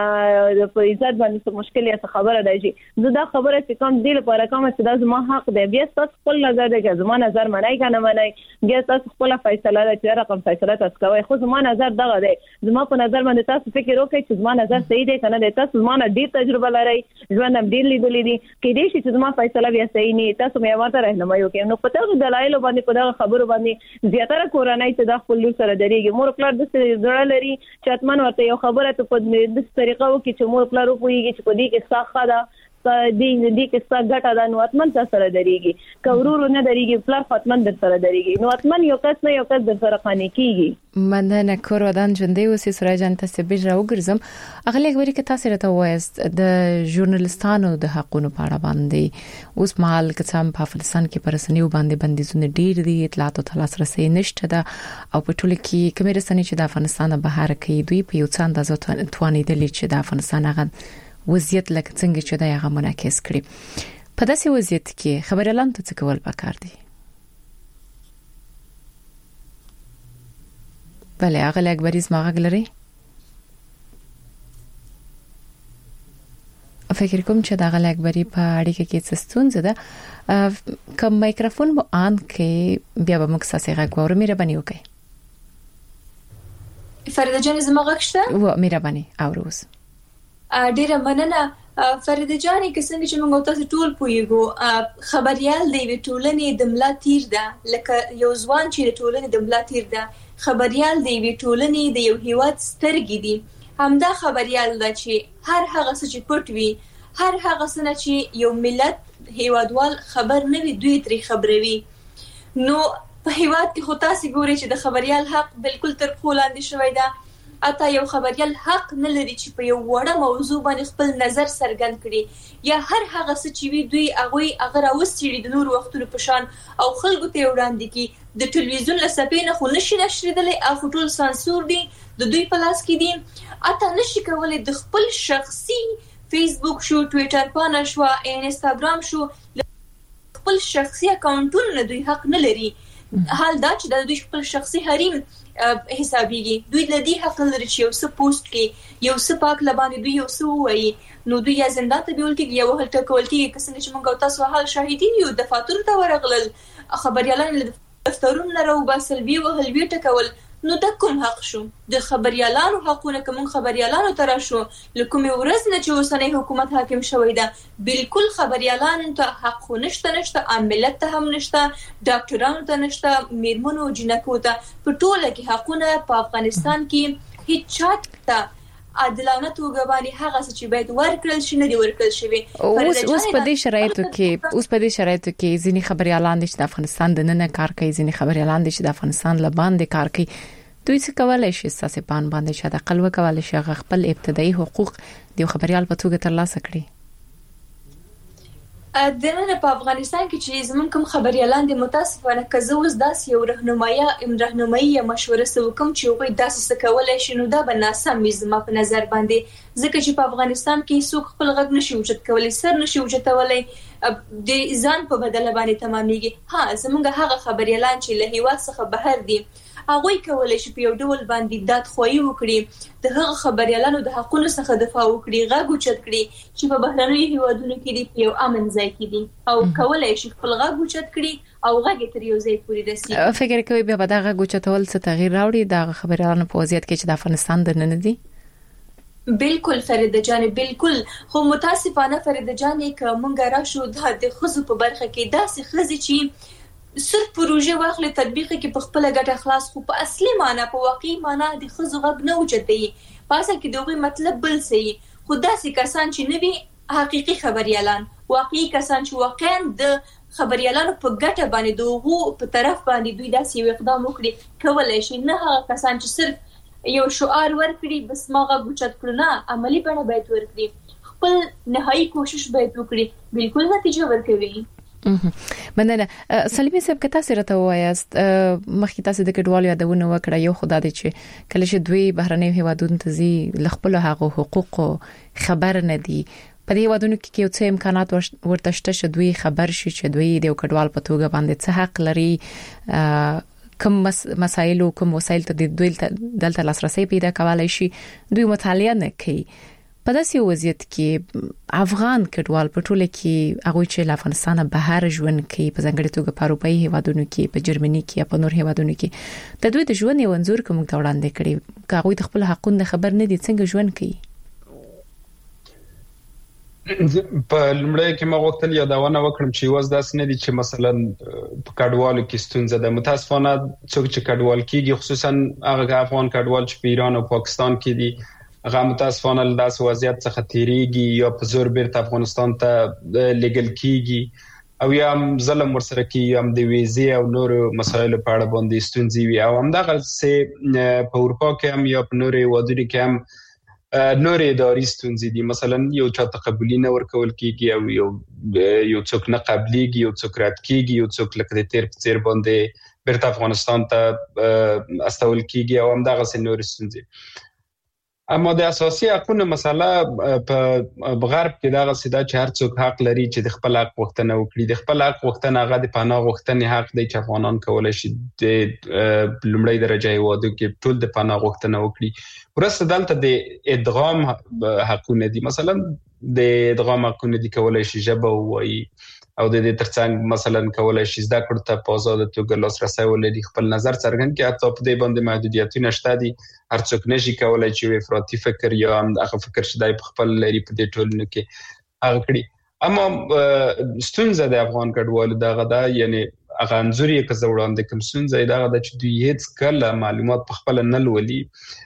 Speaker 6: په عزت باندې څه مشکل یا خبره دی چې زه دا خبره چې کوم دی لپاره کوم چې دا زما حق دی بیا تاسو خپل نظر دی چې زما نظر منای کنه منای بیا تاسو خپل فیصله ده چې رقم فیصله تاسو کوي خو زما نظر دغه دی زما په نظر باندې تاسو فکر وکړئ چې زما نظر صحیح دی کنه دی تاسو زما ډیر تجربه لرئ ژوند هم ډیر لیدلې دي کې دې چې زما فیصله بیا صحیح نه تاسو مې ورته راهنمایي وکړئ نو په تاسو دلایل باندې په دغه خبرو باندې زیاتره کورنۍ ته د خپل لور سره درېږي مور پلار د زړه لري چې اتمن ورته یو خبره ته په دې طریقه وکړي چې مور پلار وپوهیږي چې په دې کې څه ده دې دې کې څه ګټه ده نو اتمن سره درېږي کورور نه درېږي پلار ختمن در سره درېږي نو اتمن یو کس نه یو کس در سره خاني کیږي
Speaker 3: مننه کور ودان ژوندې اوسې سراجان تاسو به راوګرځم اغه لګوري کې تاسو راته وایست د ژورنالستانو د حقونو په اړه باندې اوس مهال کڅم په افغانستان کې پرسنیو باندې بندیزونه ډیر دي اطلاعات او تلاسرسي نشته ده او په ټول کې کومې رسنۍ چې د افغانستان بهر کې دوی په یو څه اندازه توانیدل چې د افغانستان هغه وضعیت لکه څنګه چې دا هغه منعکس کړي په داسې وضعیت کې خبريالان ته څه کول پکار دي بله هغه اکبریز ماغه لري فکر کوم چې دا غل اکبري په اړیکه کې څه ستونزه ده کوم مایکروفون مو آن کې بیا به موږ ساسي غږ وره مهرباني وکړئ
Speaker 4: فريده جان زما غږ شته
Speaker 3: و مهرباني اوروز
Speaker 4: ډیره مننه فريده جان که څنګه چې موږ تاسو ټول پویګو خبريال دی ټولنې د ملا تیر ده لکه یو ځوان چې ټولنې د ملا تیر ده خبريال دی ټولنې د یو هیواد سترګې دي همدا خبريال ده چې هر هغه څه چې پټ وي هر هغه څه چې یو ملت هیوادوال خبر نه وي دوی ترې خبروي نو په هیواد کې خو تاسو ګورئ چې د خبريال حق بالکل تر خپل لاندې شوی ده اته یو خبريال حق نه لري چې په یو وړه موضوع باندې خپل نظر څرګند کړي یا هر هغه څه چې وی دوی هغه هغه راوستي د نور وختونو په شان او خلکو ته وړاندې کی د ټلویزیون لسپې نه خو نشي نشریدلې او ټول سانسور دي د دوی په لاس کې دي اته نشي کولای د خپل شخصي فیسبوک شو ټوئیټر پاڼه شو انستګرام شو خپل شخصي اکاونټونه دوی حق نه لري حال دا چې د دوی خپل شخصي حریم حسابيږي دوی د دې حق لري چې یو څه پوسټ کړي یو څه پاک لبانې دوی یو څه وایي نو دوی یا زندان ته بیول کېږي یا وهل ټکول کېږي که څنګه چې موږ تاسو حال شاهدین یو دفاتر ته ورغلل خبريالان له دفترونو راوباسل وی وهل وی ټکول نو د کوم حق شو د خبريالانو حقونه کوم خبريالانو تر شو لکه ورځ نه چې وسنۍ حکومت حاکم شوی دا بالکل خبريالانو ته حق خو نشته نشته عاملت ته هم نشته ډاکټرانو ته نشته میرمنو جنکو ته په ټوله کې حقونه په افغانستان کې هیڅ چاته عادلانه توګه باندې هغه چې باید ورکړل شي نه دی ورکړل شوی
Speaker 3: اوس اوس په دې شرایطو کې اوس په دې شرایطو کې ځینې خبريالان د افغانستان د نن کار کوي ځینې خبريالان د افغانستان له باندې کار کوي دوی څه کولای شي ساسي پان باندې شاده قلوه کولای شي خپل ابتدایي حقوق د خبريال په توګه ترلاسه کړي
Speaker 4: د نن په افغانستان کې چې زمون کوم خبريالان د متاسفانه کزه اوس داس یو رهنمایي ام رهنمایي مشوره سو کوم چې وي داس څه کولای شي نو دا به ناسم زما په نظر باندې ځکه چې په افغانستان کې څوک خپل غږ نشي وجود کولای سر نشي وجود کولای د ځان په بدله باندې تمامېږي ها زمونږ هغه خبريالان چې له هیواد څخه بهر دي هغه کولای شي په یو ډول باندې داد خوې وکړي د هغه خبريالانو د حقوقو څخه دفاع وکړي غږ اوچت کړي چې په بهرنیو هیوادونو کې دی یو امن ځای کې دي او کولای شي خپل غږ اوچت کړي او غږ تر یو ځای پورې رسیدي
Speaker 3: فکر کوي به دا غږ اوچتول څه تغییر راوړي د خبريالانو په وضعیت کې چې د افغانستان د نن دي
Speaker 4: بالکل فريده جان بالکل خو متاسفانه فريده جان کومه راشو د خزو په برخه کې داسې خزي چې صرف پروژه واخلې تطبیق کې په خپل ګټه خلاص خو په اصلي معنی په واقعي معنی د خزو غږ نه اوچتي پاسه کې دوی مطلب بل سي خداسي کسان چې نوي حقيقي خبريالان واقعي کسان چې واقعا د خبريالانو په ګټه باندې دوغو په طرف باندې دوی داسې اقدام وکړي کولای شي نه هغه کسان چې صرف یو شعار ورکړي بس ماغه اوچت کړو نه عملی بڼه باید ورکړي خپل نهایی کوشش باید وکړي بالکل نتیجه ورکوي
Speaker 3: مننه سلیمه صاحب که تاسو راته وایاست مخکې تاسو د کډوالو یادونه وکړه یو خدای دې چې کله چې دوی بهرنیو هیوادونو ته ځي لخپل هغه حقوق خبر نه دي په دې هیوادونو کې یو څه امکانات ورته شته چې دوی خبر شي چې دوی د کډوال په توګه باندې څه حق لري کوم مسایل او کوم وسایل ته دوی دلته لاسرسي پیدا کولای شي دوی مطالعه نه کوي په داسې وضعیت کې افغان کډوال په ټوله کې هغه چې له افغانستان بهر ژوند کوي په ځانګړي توګه په اروپאי هیوادونو کې په جرمني کې یا په نور هیوادونو کې د دوی د ژوند یو انځور کوم ته وړاندې کړي هغه د خپل حقوقو خبر نه دي څنګه ژوند کوي
Speaker 5: په لمړی کې ما وختل یادونه وکړم چې واز داس نه دي چې مثلا په کډوالو کې ستونزه ده متاسفانه څوک چې کډوال کېږي خصوصا هغه افغان کډوال چې په ایران او پاکستان کې دي هغه متاسفانه له داس وضعیت څخه تیریږي یا په زور بیرته افغانستان ته لیګل کېږي او یا ظلم ورسره کوي یا د ویزې او نور مسایل په اړه باندې ستونزې وي او همدغه سه په اروپا کې هم یا په نور وادي کې هم نور اداري ستونزې دي مثلا یو چا تقبلی نه ورکول کېږي او یو یو څوک نه قبليږي یو څوک رات کېږي یو څوک لکه د تیر په تیر باندې بیرته افغانستان ته استول کېږي او همدغه سه نور ستونزې اما د اساسي حقوقو مسله په غرب کې دا غسیدا چې هر څوک حق لري چې د خپل حق غوښتنه وکړي د خپل حق غوښتنه هغه د پناه غوښتنې حق دی چې افغانان کولای شي د لومړی درجه هیوادو کې ټول د پناه غوښتنه وکړي ورسره دلته د ادغام حقونه دي مثلا د ادغام حقونه دي کولای شي ژبه وایي او د دې ترڅنګ مثلا کولای شي زده کړو ته په آزاد توګه لاسرسي ولري خپل نظر څرګند کړي حتی په دې باندې محدودیتونه شته دي هر څوک نشي کولای چې افراطي فکر یا هم هغه فکر چې دای په خپل لري په دې ټولنه کې هغه کړي اما ستونزه د افغان کډوالو دغه دا یعنی هغه انځوري که زه وړاندې کوم ستونزه دغه د چې دوی هیڅ کله معلومات په خپل نه لولي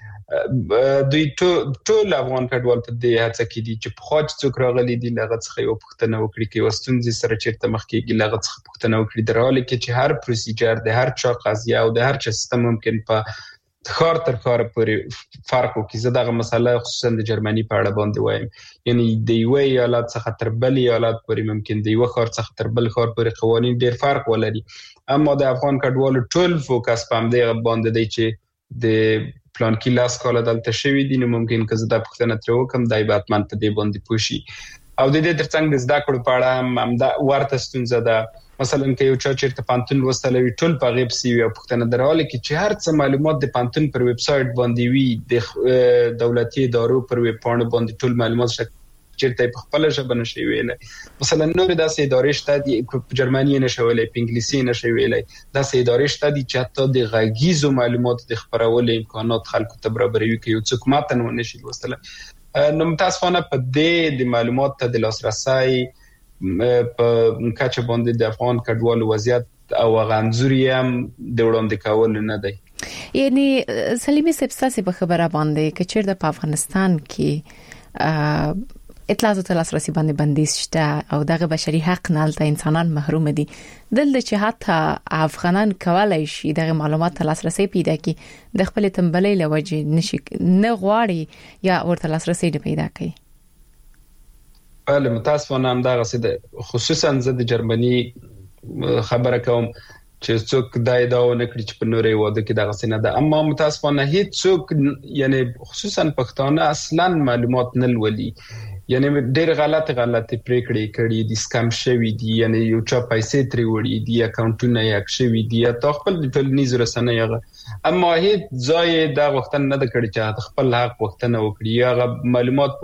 Speaker 5: دوی ټول افغان کډوال په دې هڅه کې دي چې په خاص څوک راغلي دي لغه څخه یو پوښتنه وکړي کې وستونځي سره چیرته مخ کېږي لغه څخه پوښتنه وکړي درواله کې چې هر پروسیجر د هر چا قضیه او د هر چا سیستم ممکن په خار تر خار پورې فرق وکړي زه دغه مسله خصوصا د جرمني په اړه باندې وایم یعنی د یو ایالت څخه تر بل ایالت پورې ممکن د یو خار څخه تر بل خار پورې قوانين ډېر فرق ولري اما د افغان کډوالو ټول فوکس په دې باندې دی چې د پلان کې لاس کاله دلته شوی دي نو ممکن که زه د پښتنه تر وکم دای باتمن په دې باندې پوښي او د دې ترڅنګ د زده کړو په اړه هم دا ورته ستونزه ده مثلا که یو چا چیرته پانتون وستلوي ټول په غیب سی وي پښتنه دراله کې چې هر څه معلومات د پانتون پر ویب سټ باندې وي د دولتي ادارو پر ویب پاڼه باندې ټول معلومات شته چیرته په خپل ژبه نشي ویلای مثلا نور داسې ادارې شته دي په جرمني نشي ویلای په انګلیسي نشي ویلای داسې ادارې شته دي چې حتی د غږیزو معلوماتو د خبرولو امکانات خلکو ته برابروي کوي چې څوک متن ونشي لوستل نو متاسفانه په دې د معلومات ته د لاسرسي په کچه باندې د افغان کډوالو وضعیت او غنځوري هم د وړاندې کول نه دی
Speaker 3: یعنی سلیمي سبساسي په خبره باندې چې چیرته په افغانستان کې اطلاعاتو ته لاسرسي باندې بندیز شته او دغه بشري حق نه لته انسانان محروم دي دلته چې حتی افغانان کولای شي دغه معلومات ته لاسرسي پیدا کړي د خپل تنبلۍ لوجه نشي نه غواړي یا ورته لاسرسي نه پیدا کوي
Speaker 5: بله متاسفانه هم دغه څه خصوصا زه د جرمني خبره کوم چې څوک دا ادعا ونکړي چې په نورې واده کې دغه څه نه ده اما متاسفانه هیڅ څوک یعنی خصوصا پښتانه اصلا معلومات نه لولي یعنی ډېر غلط غلط پریکړې کړې دي سکم شوی دي یعنی یو چا پیسې ترې وړي دي اکاونټونه یې شوی دي یا خپل د ټولنیز رسنۍ هغه اما هیڅ ځای دا وختن نه د کړی چې خپل حق وختنه وکړي یا معلومات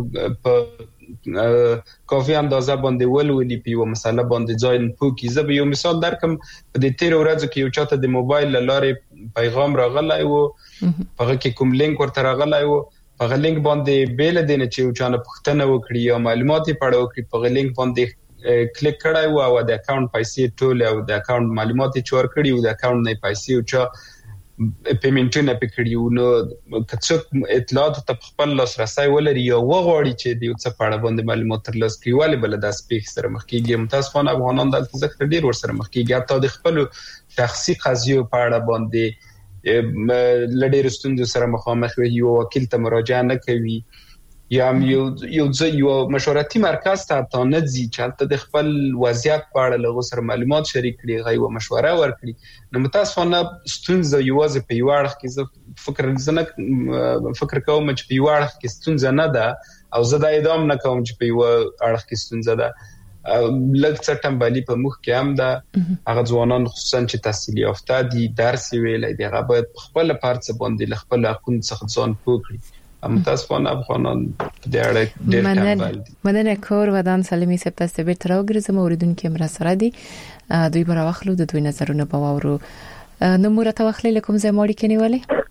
Speaker 5: په کافي اندازه باندې ولولي په یو مسله باندې ځای نه پوکي زه به یو مثال درکم په دې تیر ورځو کې یو چاته د موبایل لارې پیغام راغلی و هغه کې کوم لینک ورته راغلی و په لینک باندې بیل دینه چې یو چانه پښتنه وکړي یا معلومات یې پړو کړي په لینک باندې کلیک کړای و او د اکاونټ پیسې ټول او د اکاونټ معلومات یې چور کړي او د اکاونټ نه پیسې او چا پیمنټونه پکړي نو کڅ اطلاعات ته خپل لاسرسي ولري یا وغوړي چې د یو څه پړه باندې معلومات ترلاسه کړي ولې بل د سپیک سره مخ کېږي متاسفانه افغانان دلته ځکه ډیر ور سره مخ کېږي حتی د خپل شخصي قضیو په اړه باندې لډیر ستوندو سره مخامخ وي یو وکیل ته مراجعه نه کوي یا یو یو یو مشورتي مرکز ته ته نه ځي چې د خپل وضعیت په اړه له سره معلومات شریک کړي غي او مشوره ورکړي نو متاسفانه ستونزه یوازې په یو اړخ کې فکر زنه فکر کوم چې په یو اړخ کې ستونزه نه ده او زه دا ادام نه کوم چې په یو اړخ کې ستونزه ده لږ څه ټمبلي په مخ کې هم ده هغه ځوانان خصوصا چې تحصیل یافته دي درس ویلای دی هغه باید خپل پارت باندې خپل حقوق څخه ځان پوکړي هم تاسو نه افغانان د اړه ډېر کمبل دي
Speaker 3: مننه کور ودان سلیمي سپتاست به تر وګرځم اوریدونکو مرسته دي دوی بر واخلو د دوی نظرونه باورو نو مرته واخلې لکم زه موري کې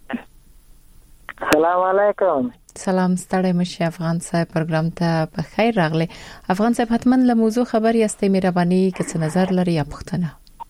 Speaker 3: نیولې
Speaker 7: السلام علیکم
Speaker 3: سلام ستړی مشه افغان صاحب پروګرام ته په خیر راغلی افغان صاحب حتما له موضوع خبر یاستئ مهرباني که څه نظر لري یا پوښتنه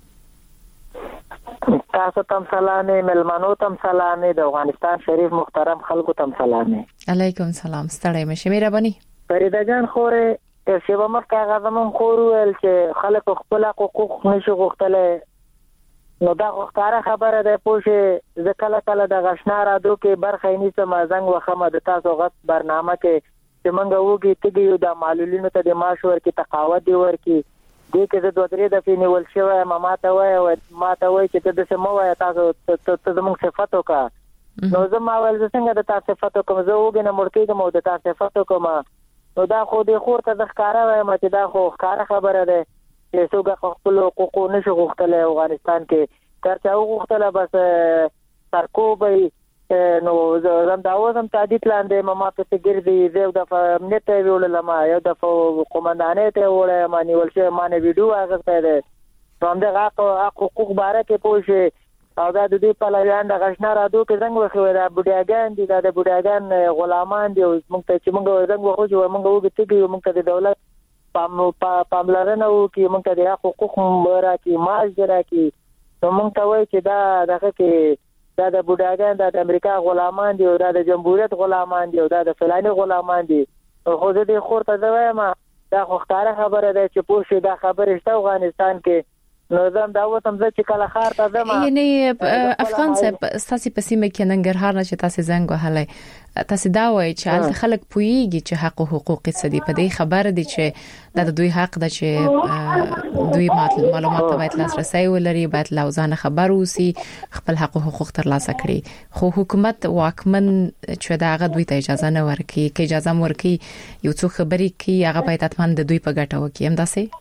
Speaker 7: تاسو تم سلامه ملمنو تم سلامه د افغانستان شریف محترم خلکو تم سلامه
Speaker 3: علیکم سلام ستړی مشه مهرباني
Speaker 7: فریده جان خوره شیبه مکه غزمن خور ول چې خلک خپل حقوق نشي غوښتل نو دا غوښتاره خبره ده پوښه ځکه کله د غشنا رادو کې برخه نیسه ما زنګ وخمه د تاسو غت برنامه کې چې منګه وګي تګي یو د معلولینو ته د ماشور کې تقاعد دی ورکی دې کې د دوه درې د فیني ول شوی ما ته وای او ما ته وای چې د سمو وای تاسو ته زموږ صفات وکا نو زه ما ول څنګه د تاسو صفات کوم زه وګي نه مرتي کوم د تاسو صفات کوم نو دا خو د خور ته د ښکارا وای مته دا خو ښکارا خبره ده چې څوک خپل حقوق نشي غوښتل افغانستان کې ترڅو غوښتل بس سرکوبي نو زم دا وزم تعدیت لاندې ما په ګرځي زه د امنیت ویول لما یو د قومندانې ته وړه مانی ولشه مانه ویډیو هغه ته نو هم د حقوق باره کې پوښي او دا د دې په لایان د غشنا رادو کې څنګه وخوي دا بډاګان دي دا د بډاګان غلامان دي موږ ته چې موږ څنګه وخو چې موږ وګورئ موږ ته د دولت پام پاملرنه وکي موږ ته د حقوق مبارا کې ماج درا کې نو موږ ته وایي چې دا دغه کې دا د بډاګان د امریکا غلامان دي او دا د جمهوریت غلامان دي او دا د فلاني غلامان دي خو دې خورته دا وایم دا خو ښکاره خبره ده چې پوه شي دا خبره شته افغانستان کې نو زم دا وتم چې کله خار ته زما
Speaker 3: یعنی افغان صاحب تاسو په سیمه کې ننګرهار نه چې تاسو زنګ وهلای تاسو دا وایي چې هلته خلک پويږي چې حق او حقوق څه دي په دې خبره دي چې د دوی حق ده چې دوی معلومات ته باید لاسرسي ولري باید لوزانه خبر اوسي خپل حق او حقوق ترلاسه کړي خو حکومت واکمن چې دا غو دوی ته اجازه نه ورکي کې اجازه ورکي یو څو خبري کې هغه باید اتمن د دوی په ګټه وکي هم داسې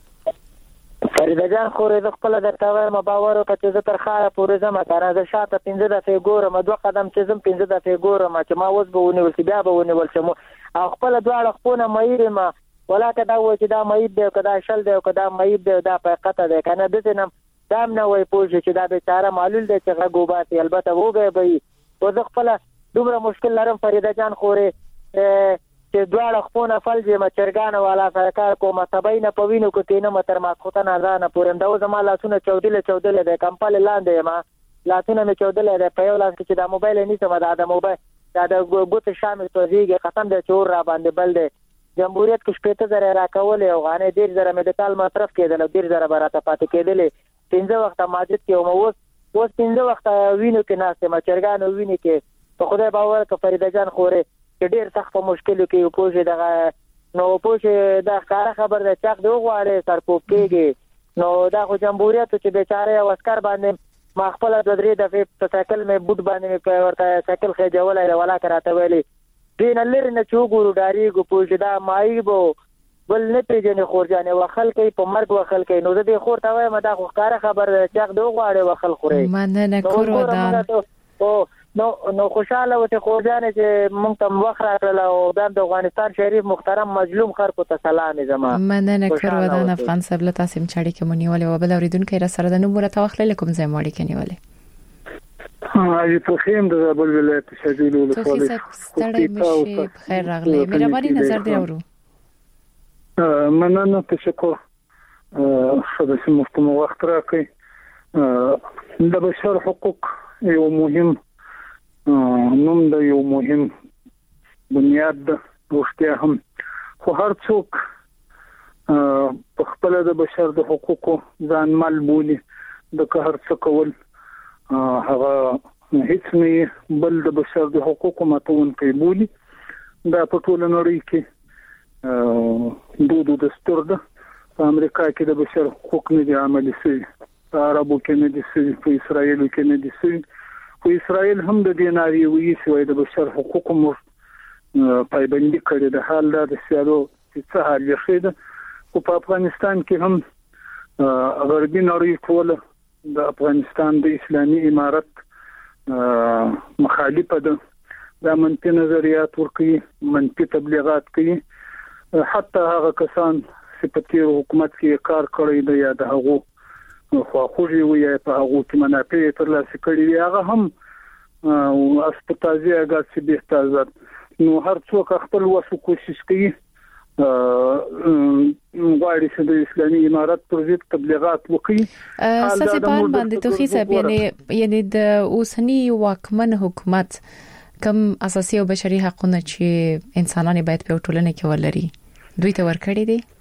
Speaker 7: فريده جان خورې د خپل د تاوه ما باور او چې زه تر خاره پورې زما کنه زه شاته پنځه د فګور ما دوه قدم چې زم پنځه د فګور ما چې ما اوس به ونیول چې بیا به ونیول شم او خپل دواړه خپونه مېره ما ولاکه دا و چې دا مېد دی کدا شل دی کدا مېد دی دا په قطه دی کنه د سینم دام نه وای پوه چې دا بیچاره معلول دی چې غوباتي البته وګه به او زه خپل دومره مشکل لرم فريده جان خورې چې دواړه خپونه فلجه مچرګان والا سرکار کومه تبینه پوینو کو کینه متر ما خوته نه ځانه پورم دا زما لاسونه چودل چودل د کمپل لاندې ما لاسونه می چودل د په یو لاس کې دا موبایل نه سم دا د موبایل دا د ګوت شامل توزیږي ختم د چور را باندې بل دی جمهوریت کې شپته زره راکول او غانې ډیر زره میډیکال مصرف کېدل ډیر زره براته پاتې کېدل پنځه وخت ماجد کې او اوس اوس پنځه وخت وینو کې ناسته مچرګان ویني کې په خدای باور ک فريده جان خورې ډیر سخت مشکل کې پوجي دغه نو پوجي دا ښکارا خبر ده چې دغه غواړي سرپوب کېږي نو دا خو جمهوریت چې بیچاره او عسكر باندې ما خپل د درې دفعه په سایکل مې بوت باندې په ورته سایکل خې جوړه ولا کراته ویلي دین لری نه چوغورو داری ګو پوجي دا مایبو بل نه پیژنې خورجانې وخل کوي په مرګ وخل کوي نو د دې خور ته وایم دا خو ښکارا خبر ده چې دغه غواړي وخل خوري
Speaker 3: مننه کورو دا
Speaker 7: او نو نو خوشاله وته خوځانه چې مونږ ته وخت راکړل او د افغانستان شریف محترم مظلوم خلکو ته سلام زما
Speaker 3: مننه کړو د افغان صاحب له تاسو مچړی کې مونیول او بل اوریدونکو را سره د نومره توخل لکم زم وړي کې نیولې
Speaker 8: ها یی په خیم د بل ولایت شجیل ول
Speaker 3: خالص ستړی مشه بخیر راغلی مهرباني نظر دی اورو
Speaker 8: مننه تشکر خدای سم مفتم وخت راکې د بشر حقوق یو مهم نوم د یو مهم بنیاد د روغتیا هم خو هر څوک په خپل د بشر د حقوقو ځان مال بولي د هر څه کول هغه هیڅ نه بل د بشر د حقوقو ماتون کوي بولي دا په ټول نړۍ کې دودو دستور ده په امریکا کې د بشر حقوق نه دي عملي شوي په عربو کې نه دي شوي په اسرائیل کې نه دي شوي په اسرائیل هم د دیناري وی شوی د بشر حقوقو مر پایبندي کړې د حال د سیالو چې څه حال یې ده او په افغانستان کې هم غربي نړۍ ټول د افغانستان د اسلامي امارت مخالفه ده د منفي نظریات ورکوي منفي تبلیغات کوي حتی هغه کسان چې په تیر حکومت کې کار کړی دی یا د هغو خو خوږي وي په هغه کې منافع ترلاسه کړي وي هغه هم او اسپتازي هغه چې به تازه نو هر څوک خپل وسو کوشش کوي غواړي چې د اسلامي امارت پر ضد تبلیغات وکړي
Speaker 3: اساسي پان باندې توخي صاحب یعنی یعنی د اوسنی واکمن حکومت کم اساسي او بشري حقوقونه چې انسانانه باید په ټولنه کې ولري دوی ته ورکړي دي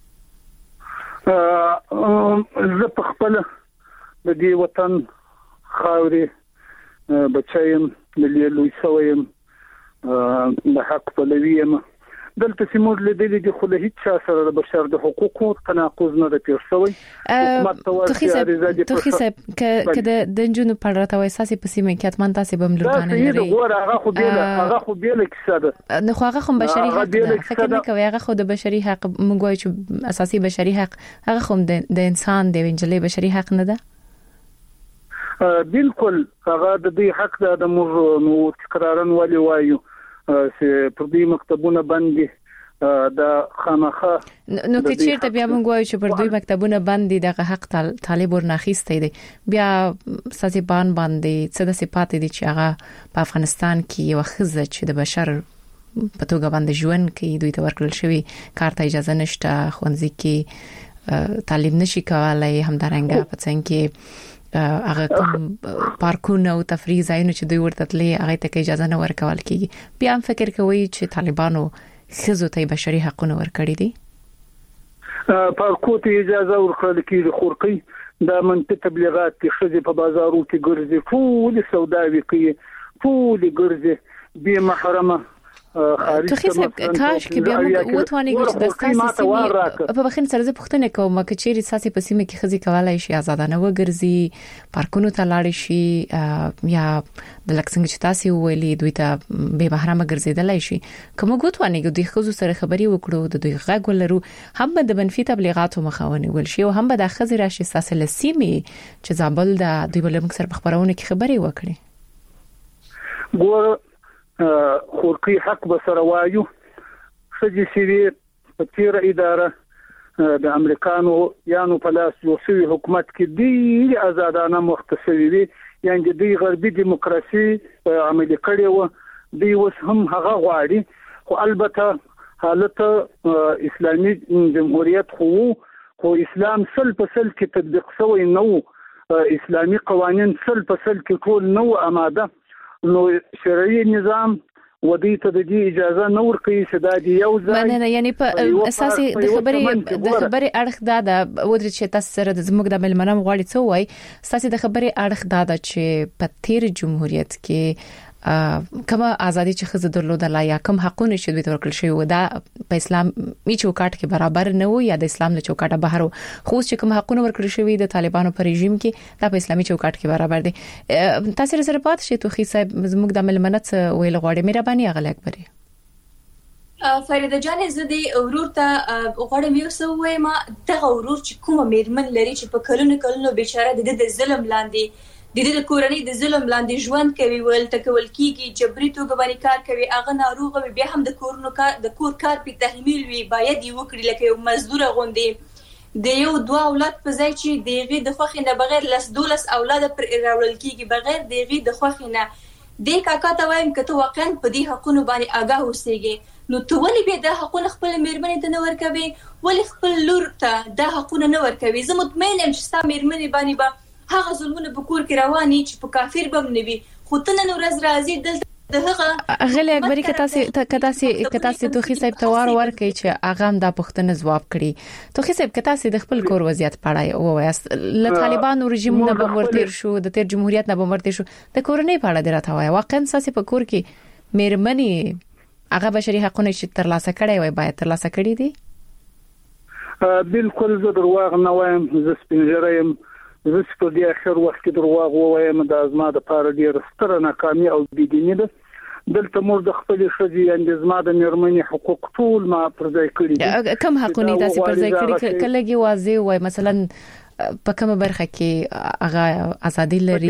Speaker 8: زه په خپل د دې وطن خاورې بچایم د لوی سویم د حق پلویم دلته سیمور لیدلې د خو له هیڅ سره د بشر د حقوقو تناقض نه د پیښوي حکومت توسعه
Speaker 3: توخي صاحب کده د جنونو په اړه تاسو اساسي په سیمه کې اتمن تاسو به ملګرانه لري
Speaker 8: دا وګوره هغه خو بیل هغه خو بیل کیسه ده
Speaker 3: نو خو هغه هم بشري حق ده فکر نه کوي هغه خو د بشري حق موږ وایو چې اساسي بشري حق هغه هم د انسان د انجلې بشري حق نه ده
Speaker 8: بالکل هغه د دې حق د موږ نو تکرارن ولي وایو چې پر دې مکتبونه باندې د خامخه
Speaker 3: نو که چیرته بیا موږ وایو چې پر دوی مکتبونه باندې دغه حق طالب ورناخیسته دي بیا سازبان باندې څه د صفات دي چې هغه په افغانستان کې یو خزه چې د بشر په توګه باندې ژوند کوي دوی ته ورکړل شوی کار ته اجازه نشته خوندزي کې تعلیم نشي کولای همدارنګه په څنګه کې هغه کوم پارکونه او تفریح ځایونه چې دوی ورته تللی هغه ته اجازه نه ورکول کیږي بیا هم فکر کوي چې طالبانو خزو ته بشري حقوق ورکړي دي
Speaker 8: پارکو ته اجازه ورکړل کیږي خورقي د منطقه تبلیغات کې خزي په بازارو کې ګرځي ټول سوداوي کوي ټول ګرځي به محرمه
Speaker 3: تو خیسه کاش کې بیا موږ وټوانې چې د ساسي په بخین سره زه پوښتنه کوم چې چیرې ساسي په سیمه کې خزي کولای شي آزادانه وګرځي پارکونو ته لاړ شي یا د لکسنګ چې تاسو ویلي دوی ته به محرمه ګرځیدلای شي کوم وټوانې د خزو سره خبري وکړو د دوی غږ ولرو هم د منفي تبلیغاتو مخاوني ول شي او هم د خزي راشي ساسي لسیمه چې زابل د دوی بل موږ سره خبرونه کې خبري وکړي
Speaker 8: ګور خورقي حق بسره وایو خجي سوي په تیر اداره د امریکانو یانو په لاس یو سوي حکومت کې دی آزادانه مختصوي وي یعنی د غربي دیموکراسي عملي کړي و دی اوس هم هغه غواړي خو البته حالت اسلامي جمهوریت خو خو اسلام سل په سل کې تطبیق شوی نو اسلامي قوانين سل په سل کې ټول نو آماده نو شرعي نظام ودی ته د اجازه نور کوي چې د یو ځای
Speaker 3: نه نه یعنی په اساسي د خبرې د خبرې اړخ دا د ودرې چې تاسو سره د زموږ د ملمنم غواړي څه وای اساسي د خبرې اړخ دا د چې په تیر جمهوریت کې کومه ازادي چې خزه درلودله یا کوم حقونه چې دوی ورکړل شوی و دا په اسلام می چوکاټ کې برابر نه و یا د اسلام له چوکاټه بهر خو چې کوم حقونه ورکړل شوی د طالبانو پر رژیم کې دا په اسلامي چوکاټ کې برابر دي تاسو سره پات شي توخي صاحب زموږ د ملمنت ویل غواړي مهرباني اغل اکبري
Speaker 4: فریده جان زدي ورور ته غواړم یو څه وایم دغه ورور چې کومه میرمن لري چې په کلونو کلونو بیچاره د ظلم لاندې د دې کورنۍ د ظلم لاندې ژوند کوي ول تکول کیږي جبري توګه باندې کار کوي اغه ناروغه بیا هم د کورونو کار د کور کار په تحمیل وی باید یو کړی لکه یو مزدور غوندي د یو دوه اولاد په ځای چې دغه د خوخي نه بغیر لس دولس اولاد پر راول کیږي بغیر دغه د خوخي نه د کاکا ته وایم کته واقعا په دې حقونو باندې آگاه اوسېږي نو ته ولې به د حقونو خپل میرمنې ته نه ورکوي ولې خپل لور ته د حقونو نه ورکوي زه مطمئن یم چې ستا میرمنې باندې به هغه ظلمونه په کور کې رواني چې په کافر بم نوي خو ته نن ورځ راځي دلته د هغه
Speaker 3: غلې اکبري کتا سي کتا سي کتا سي توخي صاحب توار ورکي چې اغه هم د پښتنه جواب کړي توخي صاحب کتا سي د خپل کور وضعیت پړای او وایست ل طالبانو رژیم نه به ورتیر شو د تیر جمهوریت نه به ورتیر شو د کورنۍ په اړه دراته وای واقعا ساسي په کور کې میرمنی هغه بشري حقوقونه چې تر لاسه کړي وای باید تر لاسه کړي دي
Speaker 8: بالکل زه درواغ نه وایم زه سپینجرم زه په دې اخر وخت کې درواغ وایم د ازما د پاره ډیر ستره ناکامي او بيدینی ده دلته مور د خپل شذي اند ازما د میرمنې حقوق ټول ما پرځای کړی
Speaker 3: کوم حقونه تاسو پرځای کړی کلهږي واضح وای مثلا په کومه برخه کې هغه ازادي لري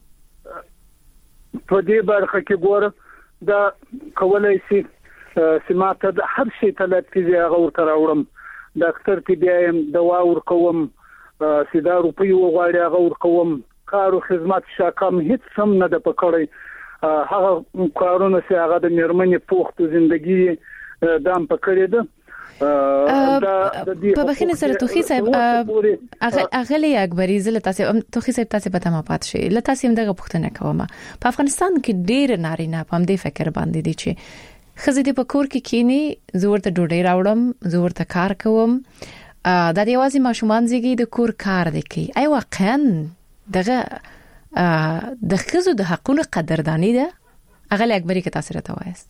Speaker 8: په دې برخه کې ګوره دا کولای شي سماته د هر شي طلب کیږي هغه ورته راوړم ډاکټر ته بیایم دوا ورکوم سیدا روپی وغواړي هغه ورکوم کار او خدمات شاکم هیڅ سم نه د پکړی هغه کارونه چې هغه د میرمنې پوښتنه ژوندۍ دام پکړی ده
Speaker 3: په بخینه سره توخي صاحب اغلی اکبري زله تاسو توخي صاحب تاسو په تمه پات شي لته تاسو دغه پوښتنه کوم په افغانستان کې ډیر نارینه په دې فکر باندې دي چې خزې د پکور کې کینی زور ته ډوډۍ راوړم زور ته کار کوم دا دی وازي ماشومان زیږي د کور کار دی کوي ای واقعا دغه د خزو د حقونو قدردانی ده اغه اکبري کې تاسو راته وایست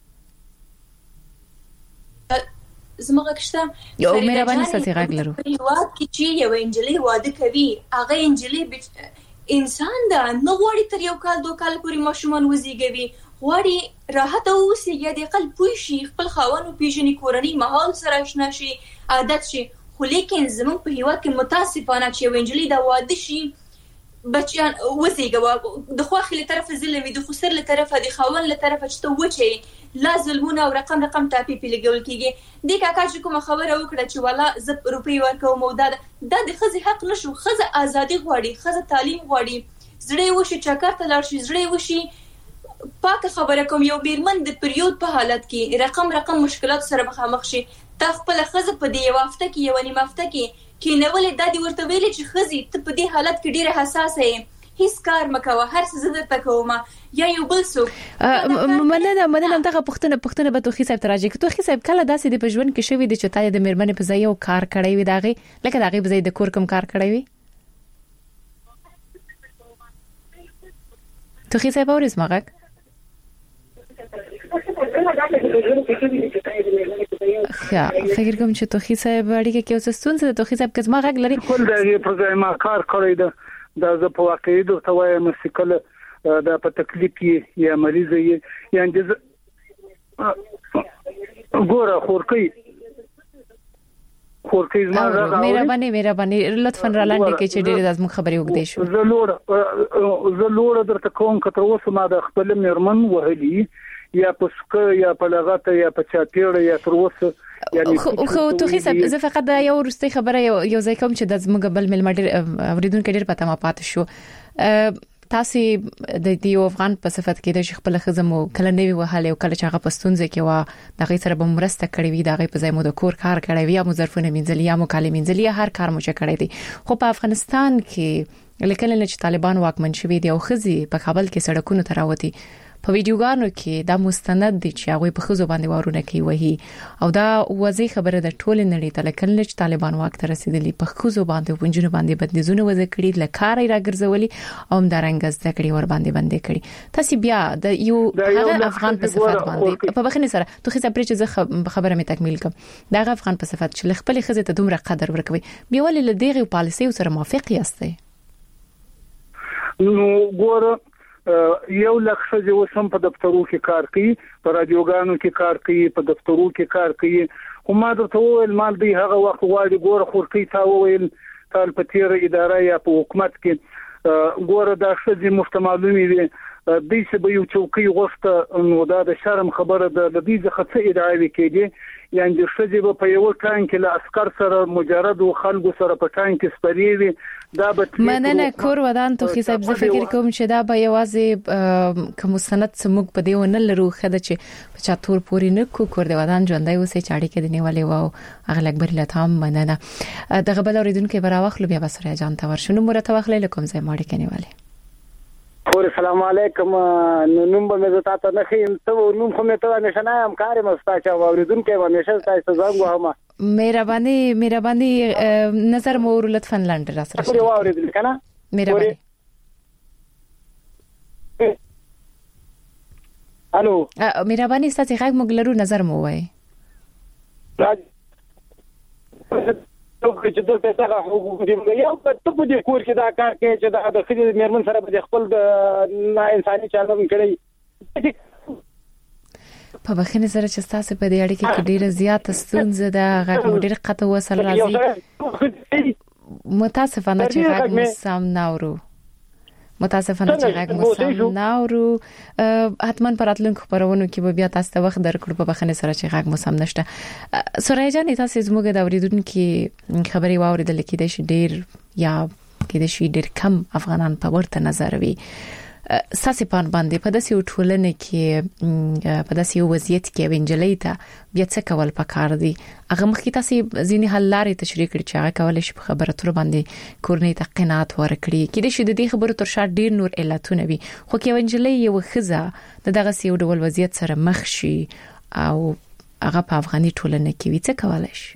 Speaker 4: زموږ کښته
Speaker 3: یو مهرباني ستاسو غږ لرو
Speaker 4: یو چې یو انجلۍ واده کوي هغه انجلۍ انسان ده نو غواړي تر یو کال دوه کال پورې ماشومان وزیږوي غواړي راحت اوسي یا د خپل پوي شي خپل خاوند پیژني کورنۍ ماحول سره آشنا شي عادت شي خو لیکن زموږ په هیواد کې متاسفانه چې وینجلې دا واده شي بچیان وزيګه د خواخي له طرف زلوي د خسر له طرف د خاون له طرف چې ته وچی لا ظلمونه او رقم رقم ټاپي په لګول کیږي د کاکا چې کوم خبره وکړه چې والا ز روپی ورکوم او دا د خزي حق نشو خزه ازادي غواړي خزه تعلیم غواړي زړه وشي چکر ته لاړ شي زړه وشي پاک خبره کوم یو بیرمن د پریود په حالت کې رقم رقم مشکلات سره مخامخ شي تا خپل خزه په دی وافته کې یو نیمه هفته کې کې نو ولې د دې ورته ویل چې خزي ته په دې حالت کې ډیره حساسه یې هیڅ کار مکوه هر څه زده تکوما یا یو بل څوک
Speaker 3: مننه مننه دغه پښتنه پښتنه به توخي صاحب تراجه کې توخي صاحب کله داسې د پژوند کې شوی د چتای د میرمنې په ځای یو کار کړی وي داغه لکه داغه په ځای د کور کوم کار کړی وي توخي صاحب اورز ماغک خیا فکر کوم چې توخي صاحب اړیکه کې اوس ستونزه د توخي صاحب کزما غږ لري
Speaker 8: خپل د پروګرام کار کړی دا د زه په واقعي د توای مسکل د په تکلیف کې یا مریض یې یا اندز ګوره خورکی خورکی زما غږ
Speaker 3: مهرباني مهرباني لطفا را لاندې کې چې ډېر د خبرې وګدې شو
Speaker 8: زه لوړ زه لوړ درته کوم کتر اوس ما د خپل میرمن وهلي یا پسکه یا په لغته یا په چاپیړه یا تر اوسه یعنی
Speaker 3: خو توخي صاحب زه فقط دا یو ورستي خبره یو یو ځای کوم چې د زموږ بل مل مډر اوریدونکو ډېر پته ما پات شو تاسو د دې افغان په صفت کې د خپل خزمو کله نوی وهاله او کله چې هغه پستونځ کې وا د غي سره به مرسته کړې وي د غي په ځای مو د کور کار کړی وي یا مظرفونه منځلي یا مکالمه منځلي هر کار مو چې کړی دي خو په افغانستان کې لکه چې طالبان واکمن شوي دي او خزي په کابل کې سړکونو ته راوتي په ویډیوګانو کې دا مستند دي چې هغه په خزو باندې وارونه کوي وهي او دا وځي خبره د ټول نړۍ ته لکه چې طالبان واک ته رسیدلی په خزو باندې ونجونه باندې بدنيزونه وځي کړي لکه راګرځولي او همدارنګ زده کړي ور باندې باندې کړي تاسو بیا د یو هغه افغان په صفات باندې په بخنه سره توخي صاحب چې زه خبره مې تکمیل کوم دا افغان په صفات چې خپل خزه ته دومره قدر ورکوي بیا ولې له دغه پالیسي سره موافق یاستئ
Speaker 8: نو ګوره یو لکه چې وسم په دفترو کې کار کوي په رادیوګانو کې کار کوي په دفترو کې کار کوي خو ما درته وویل مال دی هغه وخت غواړي ګوره خورکی تا وویل تل په تیر اداره یا په حکومت کې ګوره دا شې مفتمالومي دي د دې به یو چوکي غوښته نو دا د شرم خبره د دې ځخه څه ادعای کېږي یعنی د شې په یو ټانک کې له عسكر سره مجرد خلکو سره په ټانک کې سپریوي دا به
Speaker 3: مننه کور ودان توخي صاحب زه فکر کوم چې دا به یوازې کوم سند سموږ په دیونه لرو خدای چې په چاتور پوری نه کو کور دی ودان ژوندای اوسې چاړي کې دی نیولې وو هغه اکبر لته مننه دغه بل اوریدونکو براوخلو بیا بسره جان تا ورشنو مرته واخلې لکم ځای ماړي کې نیولې
Speaker 7: اور السلام علیکم نو نوم به مې زتا ته نه خیم ته نوم خو مې ته نشنه هم کار مستا چا اوریدونکو به نشه تاسو زنګ وهما
Speaker 3: مهرباني مهرباني نظر مور لطفا لاندې را سره
Speaker 7: شي اوریدل کنه
Speaker 3: مهرباني
Speaker 7: الو
Speaker 3: مهرباني ستاسو غږ موږ لرو نظر مو وای
Speaker 7: چې د پیسې حقوق دي یو په ټکو دي کور کې دا کار کوي چې دا د خدای میرمن سره به خپل د نا انساني چلند کړی
Speaker 3: په بخښنه سره چې تاسو په دې اړه کې ډیره زیات ستونزه ده غږ ډیر قطع وصل راځي متاسفانه چې غږ مو سم ناورو متاسفانه چې غږ مو سم ناورو حتمان پراتلونکو خبرونو کې به بیا تاسو ته وخت درکړو په بخښنه سره چې غږ مو سم نشته سورای جان تاسو زموږ د اوریدونکو خبري واوریدل کې د ډیر یا کې د شي ډیر کم افغانان په ورته نظر وي ساسي پان باندې په داسې ټولنه کې په داسې وضعیت کې وینجلې ته بیا څه کول پکار دي هغه مخکې تاسو ځینې حل لارې تشریح کړې چې هغه کولای شي په خبره تر باندې کورنۍ ته قناعت ورکړي کې د شي د دې خبرو تر شا ډیر نور علتونه وي خو کې وینجلې یو خزه دغه یو ډول وضعیت سره مخ شي او هغه په افغاني ټولنه کې وي څه کولای شي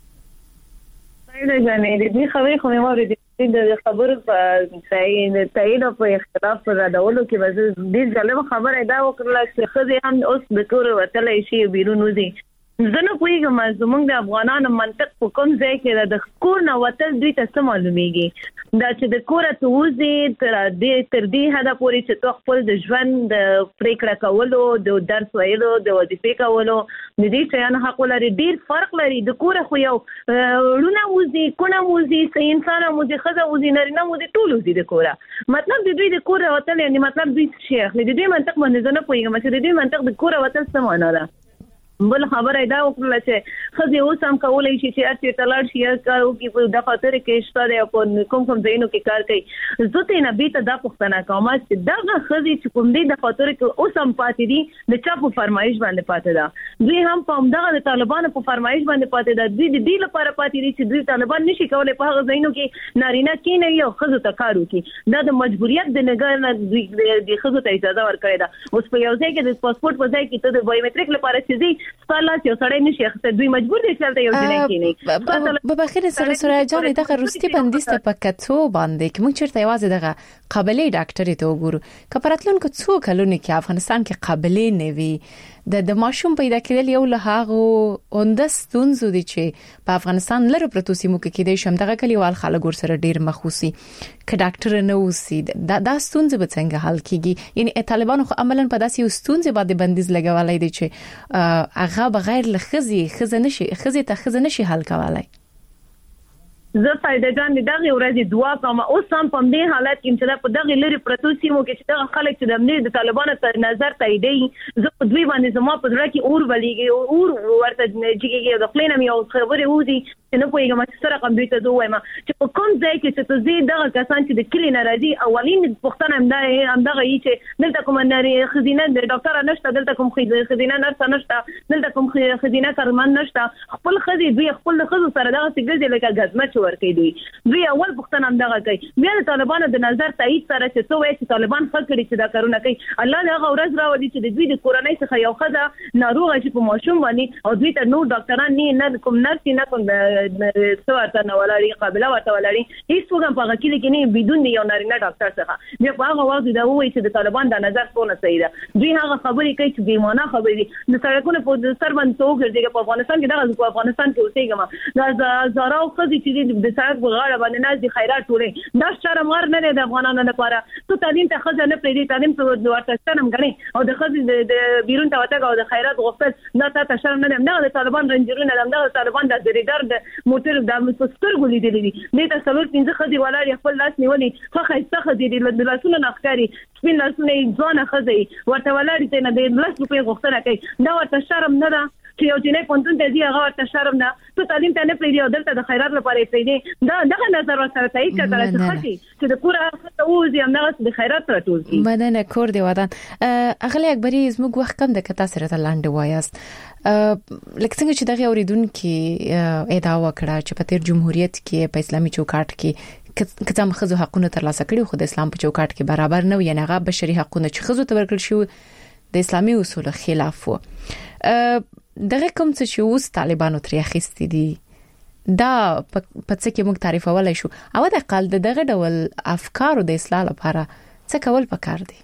Speaker 6: نه جانې دې خبرې خو مې وره د خبرو په تاین تاین په اختلاف پر راډولو کې وځي د ځلم خبره دا وکړه چې خزه هم اوس د کور وتلې شي بیرون وځي زنه کویګم زمونږ د افغانانو منطق په کوم ځای کې د کور نه وتل دوی ته څه معلومیږي دا چې د کور ته وځي تر دې تر دې حدا پورې چې تو خپل د ژوند د پریکړه کولو د درس ویلو د وظیفې کولو د دې شیانو حق لري ډیر فرق لري د کور خو یو ورونه وځي کونه وځي سې انسان وځي خزه وځي نرینه وځي ټول وځي د کور مطلب د دوی د کور وتل یعنی مطلب دوی شیخ د دې منطق باندې زنه کویګم چې د دې منطق د کور وتل څه معنا ده بل خبره دا وکړه چې خزي اوس هم کولای شي چې ارته تلاړ شي کارو کې په د خاطر کې شته او کوم کوم ځایونو کې کار کوي زته نه بیت دا پښتنه کومه چې دا خزي چې کوم دی د خاطر کې اوس هم پاتې دي د چا په فرمایش باندې پاتې ده دوی هم په همدغه د طالبانو په فرمایش باندې پاتې ده دوی د دې لپاره پاتې دي چې دوی طالبان نشي کولای په هغه ځایونو کې نارینه کې نه یو خزو ته کار وکړي دا د مجبوریت د نګر نه د خزو ته اجازه ورکړي ده اوس په یو ځای کې د پاسپورت په ځای کې ته د بایومټریک لپاره چې سپاله یو سړی نشي اخته دوی مجبور دي چې یو ځای کې نه
Speaker 3: په بخیر سره سره جان دغه روستي بندیسته پکاتو باندې کې موږ چیرته یوازې دغه قابلیت ډاکټري ته وګورو کپراتلون کو څو کلونه کې افغانستان کې قابلیت نوي د د ماشوم پیدا کېدل یو له هغه اوندستونزو دي چې په افغانستان لره پروتو سیمو کې کېدای شم دغه کلیوال خلک ور سره ډیر مخوسي ک ډاکټر نه وسی دا د ستونزې به څنګه حل کیږي یعنی طالبانو خو عملاً په داسې ستونزې باندې بندیز لګولای دي چې هغه بغیر لخزي خزنه شي خزي ته خزنه شي حل کولای
Speaker 6: زه فائدہ جان دغه ورځې دعا کوم اوس هم په دې حالت کې چې په دغه لری پروتو سیمو کې چې دغه خلک چې د امنیت د طالبانو تر نظر ته دی زه په دوی باندې زما په ځړه کې اور ولېږي اور ورته چې د خپلنم یو خبره ودی چې نه پوهیږم چې سره کوم دوی ته دوه وایم چې په کوم ځای کې چې ته زی دغه کسان چې د کلی ناراضي اولین پښتنه هم دا هم دغه یی چې دلته کوم نری خزینه د ډاکټر نشته دلته کوم خزینه نرس نشته دلته کوم خزینه کارمن نشته خپل خزي دوی خپل خزو سره دغه سګل لکه غزمه ورکې دوی دوی اول پښتنه هم دغه کوي بیا د طالبانو د نظر تایید سره چې څو وایي چې طالبان فکر چې دا کارونه کوي الله هغه ورځ راوړي چې دوی د کورنۍ څخه یو خزه ناروغه چې په ماشوم باندې او دوی ته نور ډاکټران نه کوم نرس نه کوم څورته نه ولري قابلیت ورته ولري هیڅ څوک په هغه کې نه بدون یو نارینه ډاکټر څخه بیا په هغه وخت دا وایي چې د طالبان د نظر څونه صحیح ده دوی هغه خبرې کوي چې بیمانه خبرې د سړکونو په سر باندې څوک ګرځي په افغانستان کې دغه په افغانستان کې اوسېږم دا زارا او خزي چې د سړک په غاړه باندې ناز دي خیرات ټولې دا شرم غر نه د افغانانو لپاره ته تعلیم ته خزه نه پریدي تعلیم ته ورته ستنم غني او د خزي د بیرون ته وتاګه او د خیرات غوښتل دا ته شرم نه نه د طالبان رنجرونه د طالبان د زریدار د موټر د مستر ګولې دي دي ته څلور پنځه خزي ولر خپل لاس نیولې خو خیسته خزي دي د لاسونو نخکاری سپین لاسونه ځوانه خزي ورته ولر ته نه د لاس په غوښتنه کوي دا ورته شرم نه ده چې یو جنې پونتون ته دی هغه ورته شرم نه ته تعلیم ته نه پریدي او دلته د خیرات لپاره پریدي دا دغه نظر سره تایید کړل چې خاطي چې د پورا اوزي هم دغه د خیرات راټول کی
Speaker 3: مننه کور دی ودان اغلی اکبري زموږ وخت کم د کتا سره د لاندې وایاست لکه څنګه چې دغه اوریدونکو ادعا وکړه چې په تیر جمهوریت کې په اسلامي چوکاټ کې کته مخزو حقونه ترلاسه کړي خو د اسلام په چوکاټ کې برابر نه وي نه هغه بشري حقونه چې خزو ته ورکړل شو د اسلامي اصول خلاف وو دغه کوم چې اوس طالبانو ترې اخیستي دي دا په څه کې موږ تعریفولای شو او د اقل دغه ډول افکار د اصلاح لپاره څه کول پکار دي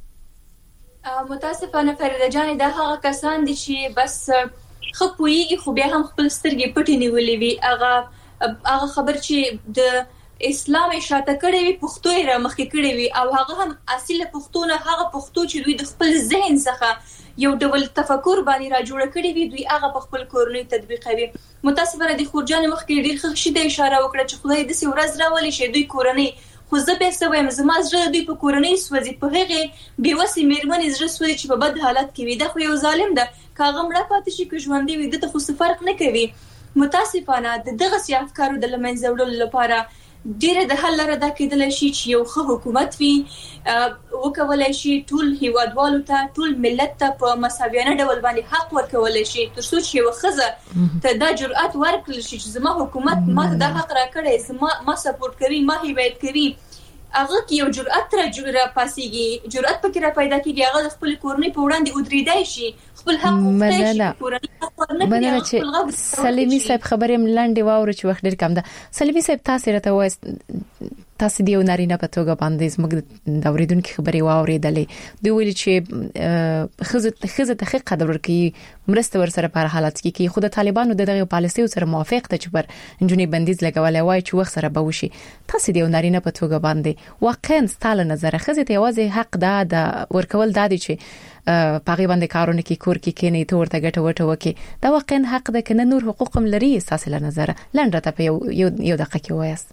Speaker 4: متاسفانه فريده جان دا هغه کسان دي چې بس خپويږي خو بیا هم خپل سترګې پټې نیولې وي هغه هغه خبر چې د اسلام اشاعته کړې وي پښتو یې را مخکې کړې وي او هغه هم اصل پښتو نه هغه پښتو چې دوی د خپل ذهن څخه یو ډول تفکر باندې را جوړ کړی وي دوی هغه په خپل کورنۍ تطبیقوي متاسفانه د خورجان مخکې ډیر ښه شي د اشاره وکړه چې خدای دې سي ورځ راولي شي دوی کورنۍ خو زه به څه وایم زما زړه دوی په کورنۍ سوځي په هغه بیوسي میرمنې زړه سوځي چې په بد حالت کې وي دا خو یو ظالم ده کاغه مړه پاتې شي که ژوندې وي د ته خو فرق نه کوي متاسفانه دغه سي افکارو د لمنځه وړلو لپاره ډیره د حل لاره دا کېدل شي چې یو ښه حکومت وي وکولای شي ټول هیوادوالو ته ټول ملت ته په مساویانه ډول باندې حق ورکولای شي تر څو چې یو خزه ته دا جرأت ورکړي شي چې زما حکومت ما ته دا حق راکړي زما ما سپورټ کوي ما حمایت کوي هغه کې یو جرأت را جوړه پاسيږي جرأت پکې را پیدا کیږي هغه خپل کورنۍ په وړاندې ودرېدای شي خپل حق وغوښتي
Speaker 3: مننه چې سلیمي صاحب خبرې ملنډې واوري چې وخت ډیر کم ده سلیمي صاحب تاسو راته وایي تاسو دی نارینه په توګه باندې زموږ د اوریدونکو خبري واوریدلې دوی ویل چې خزه خزه ته قدر ورکړي مرسته ورسره په حالت کې کې خود طالبانو دغه پالیسي سره موافق دي چې پر انجونی بندیز لګولای وای چې وخت سره به وشي تاسو دی نارینه په توګه باندې واقعا ستاله نظر خزه ته یوازې حق ده د ورکول دادي چې پاغي باندې کارونه کې کور کې کینې ته ورته ګټه وټه وکي دا واقعا حق ده کنه نور حقوق هم لري اساس له نظر لنډه په یو یو دقیقه کې وایست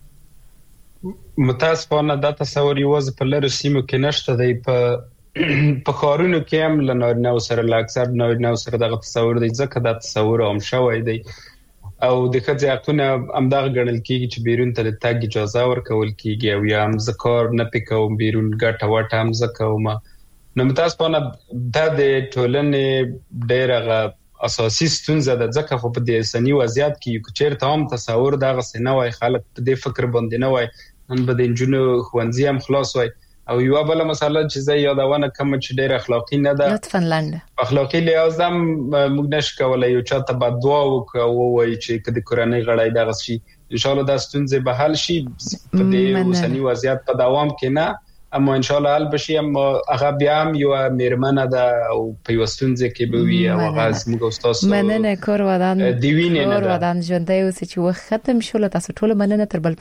Speaker 5: متاسفانه دا تصور یوازې په لری سیمو کې نشته دی په په خارونو کې هم لنارینه سره لا اکثر نارینه سره دغه تصور دی ځکه دا تصور هم شوی دی او د خځې حقونه هم دغه ګڼل کیږي چې بیرون ته تګ اجازه ورکول کیږي او یا هم ذکر نه پکوم بیرون ګټه وټه هم زکوم نو متاسفانه دا د ټولنې ډېره اساسي ستونزه ده ځکه خو په دې سنی وضعیت کې یو چیرته هم تصور دغه سنه وای خلک په دې فکر باندې نه وای نن به د انجونو خوندزي هم خلاص وای او یو بل مسله چې زه یادونه کوم چې ډېر اخلاقی نه ده
Speaker 3: لطفا لاندې
Speaker 5: اخلاقی لحاظ هم موږ نش کولای یو چاته بد دعا وکړو وای چې کله کورنۍ غړای دغه شي ان شاء الله دا ستونزه به حل شي په دې سنی وضعیت په دوام کې نه اما ان شاء الله حل بشي اما هغه بیا هم یو میرمنه ده او په وستونځ کې به وي او هغه زموږ استاد
Speaker 3: مننه کور ودان
Speaker 5: دی وینې نه
Speaker 3: کور ودان ژوندۍ اوس چې وخت ختم شول تاسو ټول مننه تر بل